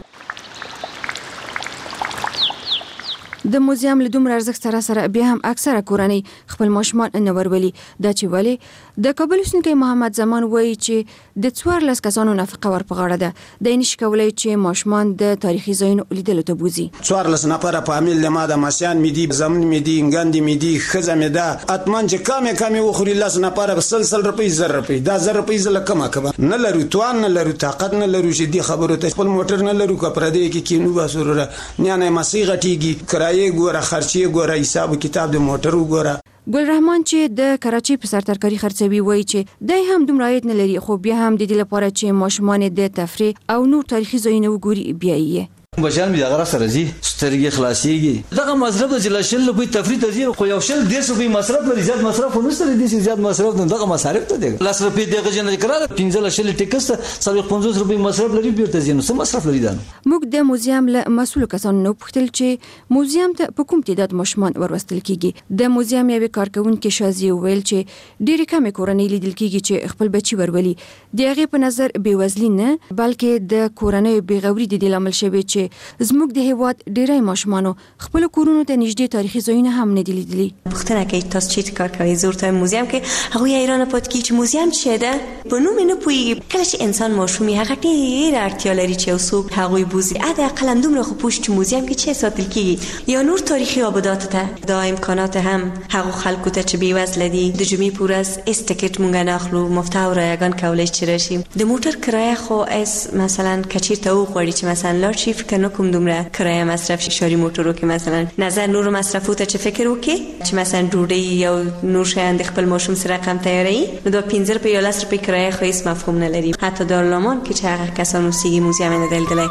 د موزیم له دومره ارزښت سره سره بیا هم اکثره کورنۍ خپل ماشومان نه ورولي دا چې ولی د کابل اوسیدونکی محمد زمان وایي چې د څوارلس کسانو نفقه ور په غاړه ده دی نشي کولی چې ماشومان د تاریخي ځایونو لیدلو ته بوځي څوارلس نفره فامیل له ما د مسیان مې دي زمن مې دي ګاندې مې دي ښځه مې ده اتمن چې کمې کمې وخوري لس نفره سل سل روپۍ زر روپۍ دا زر روپۍ زه له کومه کومه نه لرو توان نه لرو طاقت نه لرو چې دې خبرو ته خپل موټر نه لرو که پردی کې کینو بس وروره نیانه مسیح غټیږي کرایه ګوره خرچې ګوره حساب کتاب د موټر وګوره ګل رحمان چې د کراچۍ په سر ترکاري خرڅوي وایي چې دای هم دومره عاید نه لري خو بیا هم د دې لپاره چې ماشومان د تفریح او نور تاریخي ځایونه وګوري بیا یې بچان مې هغه سره زی سترګې خلاصيږي دغه مصرف د جلشل په تفریح ته زی خو یو شل ډیر سو په مصرف لري زیات مصرف نه ستړي دي زیات مصرف نه دغه مصارف ته دي لاس روپې دغه جن کړه پنځه شل ټیکس سره پنځوس روپې مصرف لري بیرته زی نو سم مصرف لري دا موږ د موزیم له مسول کسانو نو پوښتل چې موزیم ته په کوم تعداد ماشومان وروستل کیږي د موزیم یو کارکونکو شازي ویل چې ډېر کم کورنۍ لیدل کیږي چې خپل بچي ورولي دغه په نظر بې وزلي نه بلکې د کورنۍ بیغوري د لامل شوی چې چې زموږ د هیواد ډیری ماشومانو خپل کورونو ته نږدې تاریخي ځایونه هم نه دي لیدلي. پوښتنه کوي تاسو چی کار کوي؟ زور ته موزیم کې هغه ایران پات کی چې موزیم څه ده په نوم نه پوي. کله چې انسان ماشومي هغه ډیر اړتیا لري چې اوسو هغه بوزي اده قلندوم رو پوښت چې موزیم کې چه ساتل کیږي یا نور تاریخي آبادات ته دا امکانات هم هغه خلکو ته چې بیوزله دي د جمعې پور از استیکت مونږ ناخلو مفتاح و رایگان کولای چې راشیم. د موټر کرایه خو اس مثلا کچیر ته وغوړي چې مثلا لا چی فکر نکوم دومره کرایه مصرف شاری موټرو کې مثلا نظر نور مصرفو ته چې فکر وکي چې مثلا ډوډۍ یا نور شیان د خپل ماشوم سره رقم تیاری نو دا پنځه روپۍ یا لس روپۍ کرایه خو هیڅ مفهوم نه لري. حتی دارالمان کې چې هغه کسانو سیږي موزیم نه دلدلی.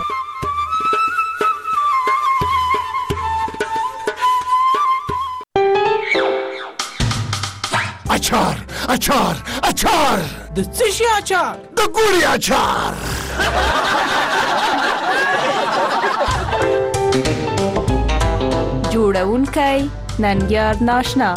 اچار اچار اچار د څه شي اچار؟ د ګوري اچار. جوړونکی ننګیار ناشنا.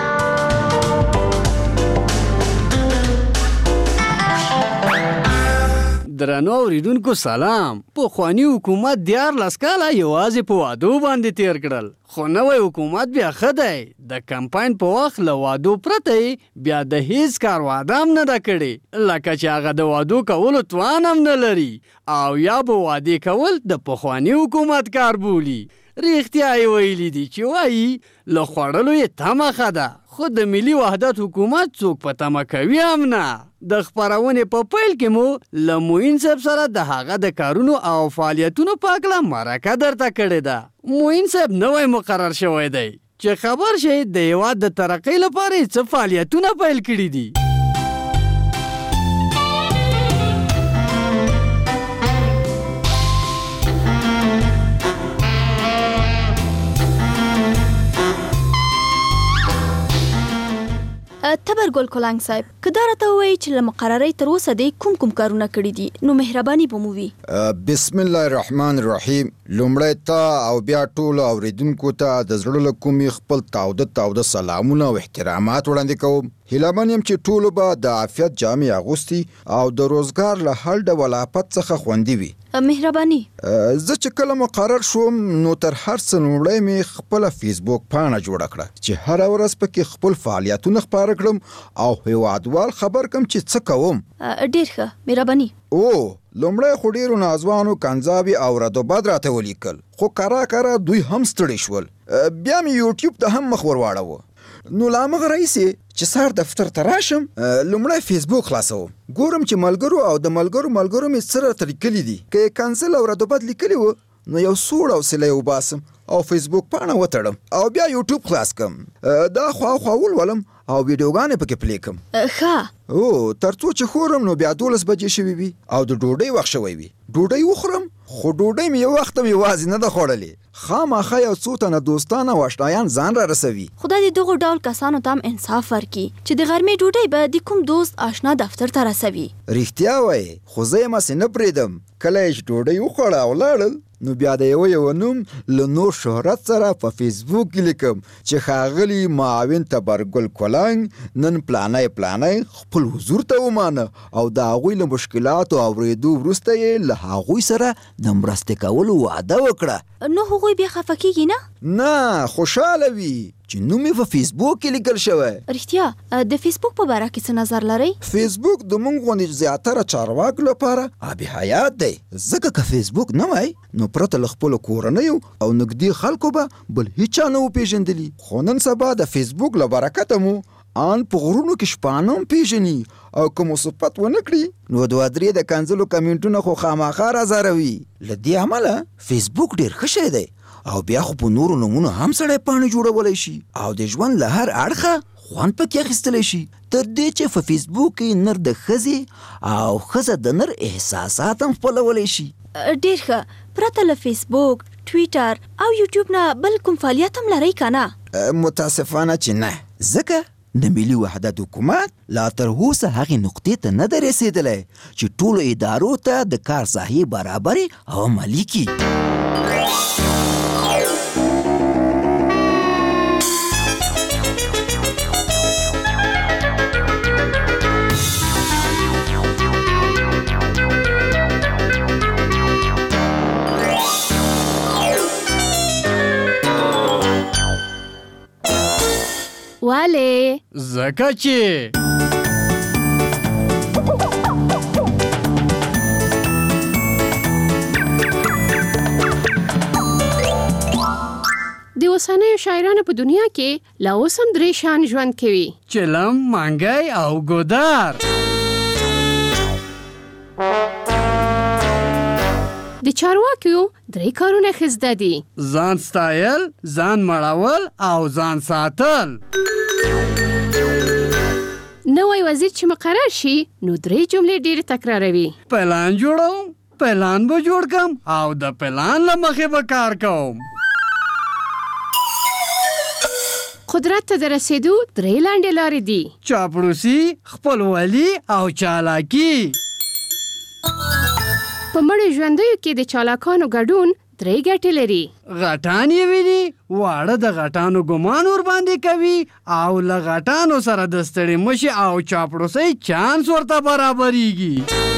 درنو اوریدونکو سلام. پخوانی حکومت دیار لس کاله یوازې په وادو باندې تیر کړل، خو نوی حکومت بیا ښه دی. د کمپاین په وخت له وادو پرته بیا د هیڅ کار واده هم نه ده کړې، لکه چې هغه د وادو کولو توان هم نه لري او یا به وادې کول د پخوانی حکومت کار بولي. ریښتیا یې ویلي دي چې وایي له خوړلو یې تمه ښه ده، خو د ملي وحدت حکومت څوک په تمه کوي هم نه. د خپرونې په پیل کې مو له موین صاحب سره د هغه د کارونو او فعالیتونو په اړه مرکه درته کړې ده. موین صاحب نوی مقرر شوی دی چې خبر شي د هیواد د ترقۍ لپاره څه فعالیتونه پیل کړي دي. تبر ګل کولنګ صاحب که دا راته ووایي چې له مقررۍ تر اوسه دی کوم کوم کارونه کړي دي نو مهرباني به مو وي. بسم الله الرحمن الرحیم. لومړی ته او بیا ټولو اوریدونکو ته د زړه له کومې خپل تاوده تاوده سلامونه او احترامات وړاندې کوم. هیله یم چې ټولو به د عافیت جامې اغوستي او د روزګار له هر ډول آفت څخه خوندي وي. مهرباني. زه چې کله مقرر شوم نو تر هر څه لومړی مې خپله فیسبوک پاڼه جوړه کړه چې هره ورځ پکې خپل فعالیتونه خپاره کړم او هیوادوال خبر کم چې څه کوم. ډېر ښه مهرباني. او لومړی خو ډېرو نازوانو کنځاوې او رد و بد راته ولیکل، خو کرا کرا دوی هم ستړي شول. بیا مې یوټیوب ته هم مخ ور واړوه. نو له همغه راهیسې چې سهار دفتر ته راشم لومړی فیسبوک خلاصوم، ګورم چې ملګرو او د ملګرو ملګرو مې څه راته لیکلي دي. که یې کنسل او رد و بد لیکلي وو نو یو سوړ حوصله یې وباسم او فیسبوک پاڼه وتړم او بیا یوټیوب خلاص کم. دا خوا خوا ولولم او ویډیوګانې پکې پلی کم. ښه. او تر څو چې خورم نو بیا دولس بجې شوي وي او د ډوډۍ وخت شوی وي. ډوډۍ وخورم خو ډوډۍ مې یو وخت هم یوازې نه ده خوړلې، خامخا یو څو تنه دوستان او اشنایان ځان را رسوي. خدای دې دغو ډول کسانو ته هم انصاف ورکړي چې د غرمې ډوډۍ به د کوم دوست آشنا دفتر ته رسوي. رښتیا وایې، خو زه یې مسې نه پرېږدم. کله یې چې ډوډۍ وخوړه او لاړل نو بیا د یوه یوه نوم له نور شهرت سره په فیسبوک کې لیکم چې ښاغلي معاون تبرګل کولنګ نن پلانی پلانی خپل حضور ته ومانه او د هغوی له مشکلاتو اورېدو وروسته یې له هغوی سره د مرستې کولو وعده وکړه. نو هغوی بیا خفه کیږي نه؟ نه، خوشحاله وي چې نوم یې په فیسبوک کې لیکل شوی. رښتیا د فیسبوک په باره کې څه نظر لرئ؟ فیسبوک د موږ غوندې زیاتره چارواکو لپاره آب حیات دی، ځکه که فیسبوک نه وای نو پرته له خپلو کورنیو او نږدې خلکو به بل هیچا نه وپېژندلي. خو نن سبا د فیسبوک له برکته مو ان په غرونو کې شپانه هم پېژني او که مو صفت ونه کړي نو دوه درې د کنځلو کمنټونه خو خامخا رازاروي. له دې امله فیسبوک ډېر ښه شی دی او بیا خو په نورو نومونو هم سړی پاڼې جوړولی شي او د ژوند له هر اړخه خوند پکې اخیستلی شي، تر دې چې په فیسبوک کې نر د ښځې او ښځه د نر احساسات هم خپلولی شي. ډېر ښه. پرته له فیسبوک، ټویټر او یوټیوب نه بل کوم فعالیت هم لرئ که نه؟ متاسفانه چې نه، ځکه د ملي وحدت حکومت لا تر اوسه هغې نقطې ته نه دی رسېدلی چې ټولو ادارو ته د کار ساحې برابرې او عملي کړي. ځکه چې د اوسنیو شاعرانو په دنیا کې لا اوس هم درې شان ژوند کوي: چلم، مانګی او ګودار. د چارواکیو درې کارونه ښه زده دي: ځان ستایل، ځان مړول او ځان ساتل. نوی وزیر چې مقرر شي نو درې جملې ډېرې تکراروي: پلان جوړوم، پلان به جوړ کم او د پلان له مخې به کار کوم. قدرت ته د رسیدو درې لنډې لارې دي: چاپلوسي، خپلولي او چالاکي. په مړو ژوندیو کې د چالاکانو ګډون درې ګټې لري: غټان یې ویني، واړه د غټانو ګمان ور باندې کوي او له غټانو سره د ستړي مشي او چاپلوسۍ چانس ورته برابرېږي.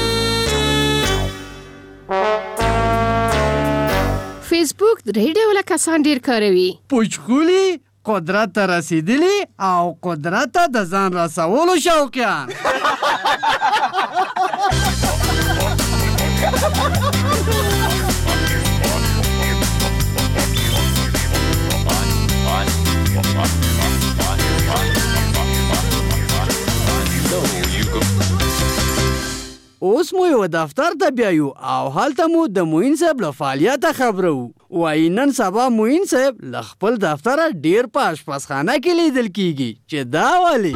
فیسبوک درې ډوله کسان ډېر کاروي: پوچخولي، قدرت ته رسیدلی او قدرت ته د ځان رسولو شوقیان. اوس مو یو دفتر ته بیایو او هلته مو د معین صاحب له فعالیته خبرو. وایي نن سبا معین صاحب له خپل دفتره ډیر په اشپزخانه کې لیدل کیږي، چې دا ولې؟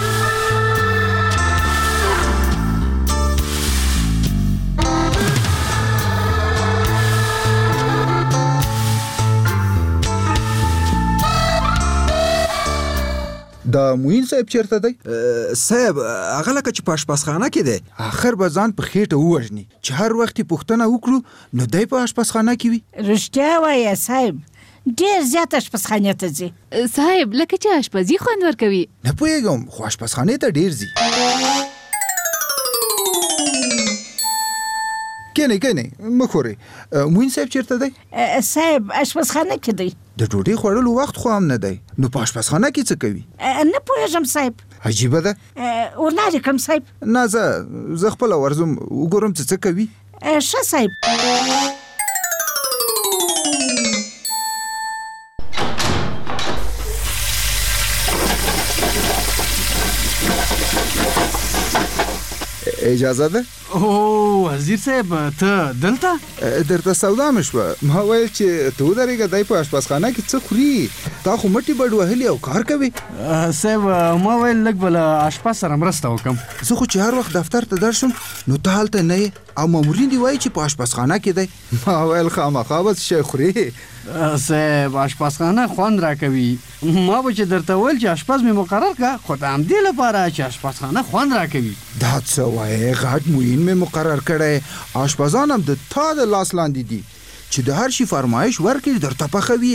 دا معین صاحب چیرته دی؟ صاحب هغه لکه چې په اشپزخانه کې دی، آخر به ځان په خېټه ووژني چې هر وخت یې پوښتنه وکړو نو دی په اشپزخانه کې وي. رښتیا وایه صاحب، ډېر زیات اشپزخانې ته ځي. صاحب لکه چې اشپزي خوند ورکوي. نه پوهېږم خو اشپزخانې ته ډېر ځي. کینې کینې مه خورئ. معین صاحب چیرته دی؟ صاحب اشپزخانه کې دی. د ډوډۍ خوړلو وخت خو هم نه دی، نو په اشپزخانه کې څه کوي؟ نه پوهېږم صاحب. عجیبه ده. ورلارې کړم صاحب. نه زه زه خپله ورځم وګورم چې څه کوي. ښه صاحب. اجازه ده؟ او وزیر صاحب ته دلته؟ درته سودا مې شوه. ما ویل چې ته ودرېږه، دی په اشپزخانه کې څه خوري، تا خو مټې بډ وهلي او کار کوي. صاحب ما ویل لږ به له اشپز سره مرسته وکړم. زه خو چې هر وخت دفتر ته درشم نو ته هلته نه یې او مامورین دي وایي چې په اشپزخانه کې دی. ما ویل خامخا به څه شی خوري. صاحب اشپزخانه خوند راکوي. ما به چې درته ویل چې اشپز مې مقرر کړه، خو د همدې لپاره چې اشپزخانه خوند راکوي. دا څه وایې؟ غټ معین مې مقرر کړی، اشپزان هم د تا د لاس لاندې دي چې د هر شي فرمایش ورکړي درته پخوي.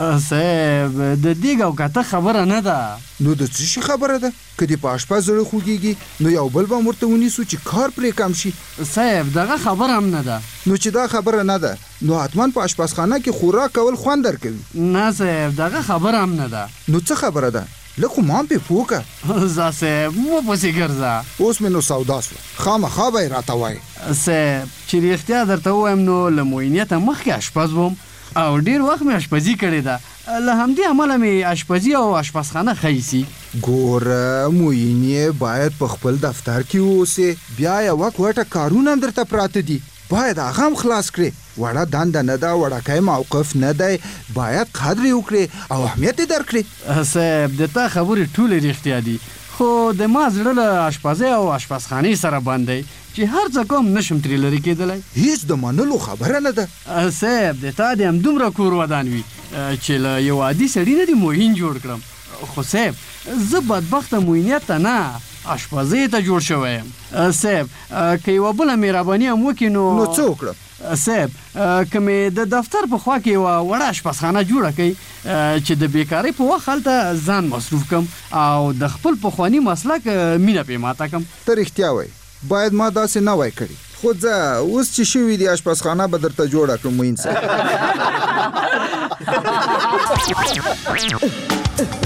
صاحب د دیګ او کته خبره نه ده. نو د څه شي خبره ده؟ که دې په اشپز زړه خوږېږي نو یو بل به هم ورته ونیسو چې کار پرې کم شي. صاحب دغه خبره هم نه ده. نو چې دا خبره نه ده نو حتما په اشپزخانه کې خوراک کول خوند درکوي. نه صاحب دغه خبره هم نه ده. نو څه خبره ده؟ لږ خو ما هم پې پوه کړه. ځه صاحب مو پسې ګرځه. اوس مې نو سودا سوه، خامخا به یې راته وایې. صاحب چې رښتیا درته ووایم نو له معینیته مخکې اشپز وم او ډېر وخت مې اشپزي کړې ده، له همدې امله مې اشپزي او اشپزخانه ښه ایسي. ګوره معین یې باید په خپل دفتر کې واوسې، بیا یوه کوټه کارونه هم درته پراته دي، باید هغه هم خلاص کړې. وړه دنده نه ده، وړکی موقف نه دی، باید قدر یې وکړې او اهمیت یې درکړې. صاحب د تا خبرې ټولې رښتیا دي، خو د ما زړه له اشپزۍ او اشپزخانې سره بند دی چې هر څه کوم نشم ترې لرې کېدلی. هیڅ د منلو خبره نه ده. صاحب د تا د همدومره کور ودان وي چې له یو عادي سړي نه دې معین جوړ کړم. خو صاحب زه بدبخته معینیت ته نه اشپزۍ ته جوړ شوی یم. صاحب که یوه بله مهرباني هم وکړي نو نو څه وکړم؟ صاحب که مې د دفتر په خوا کې یوه وړه اشپزخانه جوړه کړئ چې د بیکارۍ په وخت هلته ځان مصروف کړم او د خپل پخواني مسلک مینه پې ماته کړم. ته رښتیا وایي، باید ما داسې نه وای کړي. خو ځه اوس چې شوي دي اشپزخانه به درته جوړه کړم معین صاحب.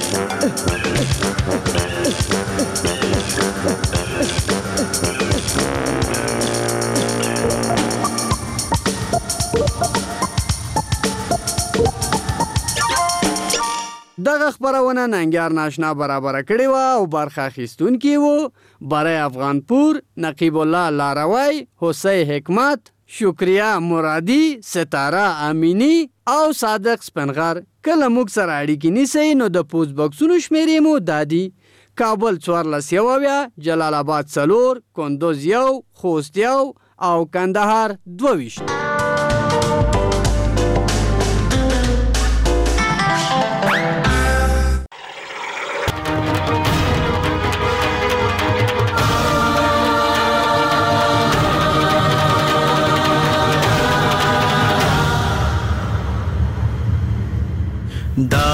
دغه خبرونه ننګیار ناشنا برابر کړې و او برخه اخیستونکي وو برای افغانپور، نقیب الله لاروی، حسین حکمت، شکریا مرادی، ستاره امینی او صادق سپنغر. کله موږ سره اړیکې نیسئ نو د پوسټ بکسونو شمیرې مو دادي: کابل څوارلس یو اویا، جلال آباد څلور، کندوز یو، خوست یو او کندهار دوه ویشت. دا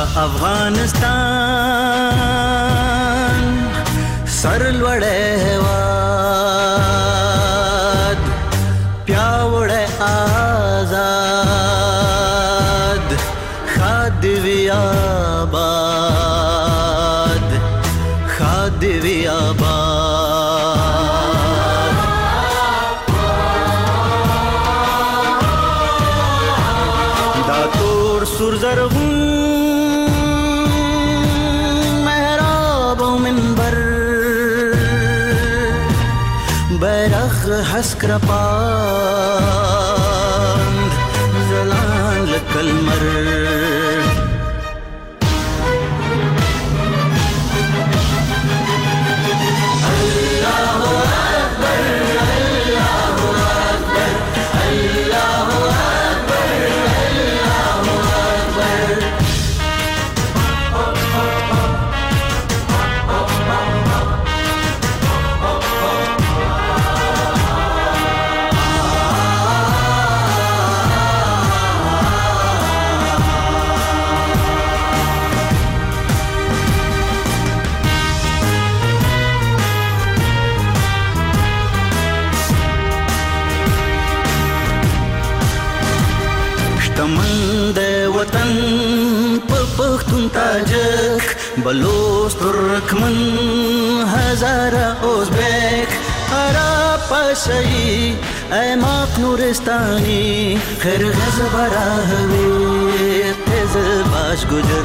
افغانستان سرلوړی هېواد، پیاوړی آزاد، ښاد دې وي آباد، ښاد دې وي آباد. دا تور سور زرغون حسک رپاند زلان لکلمر. تاجک بلوچ ترکمن هزاره ازبک عرب پشایی ایماق نورستانی خرغز براهوی تز باش گجر.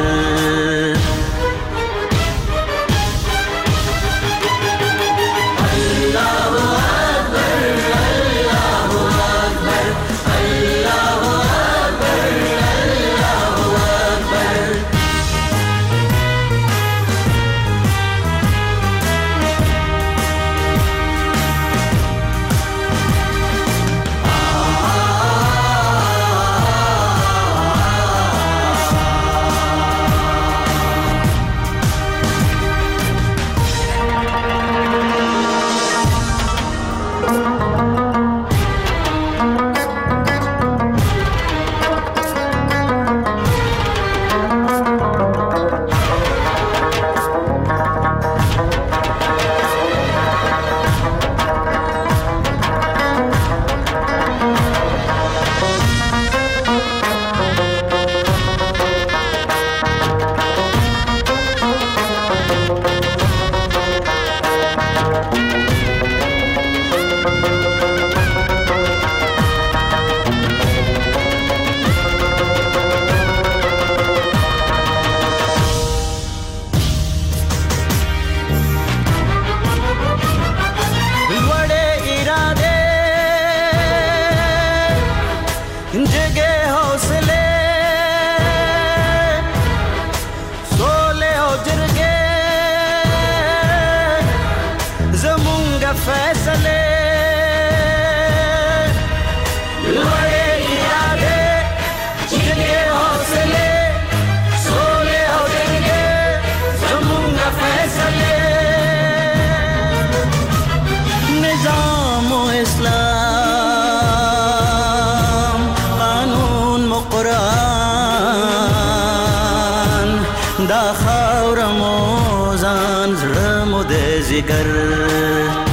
دا خاور موزان زړه مو د ذکر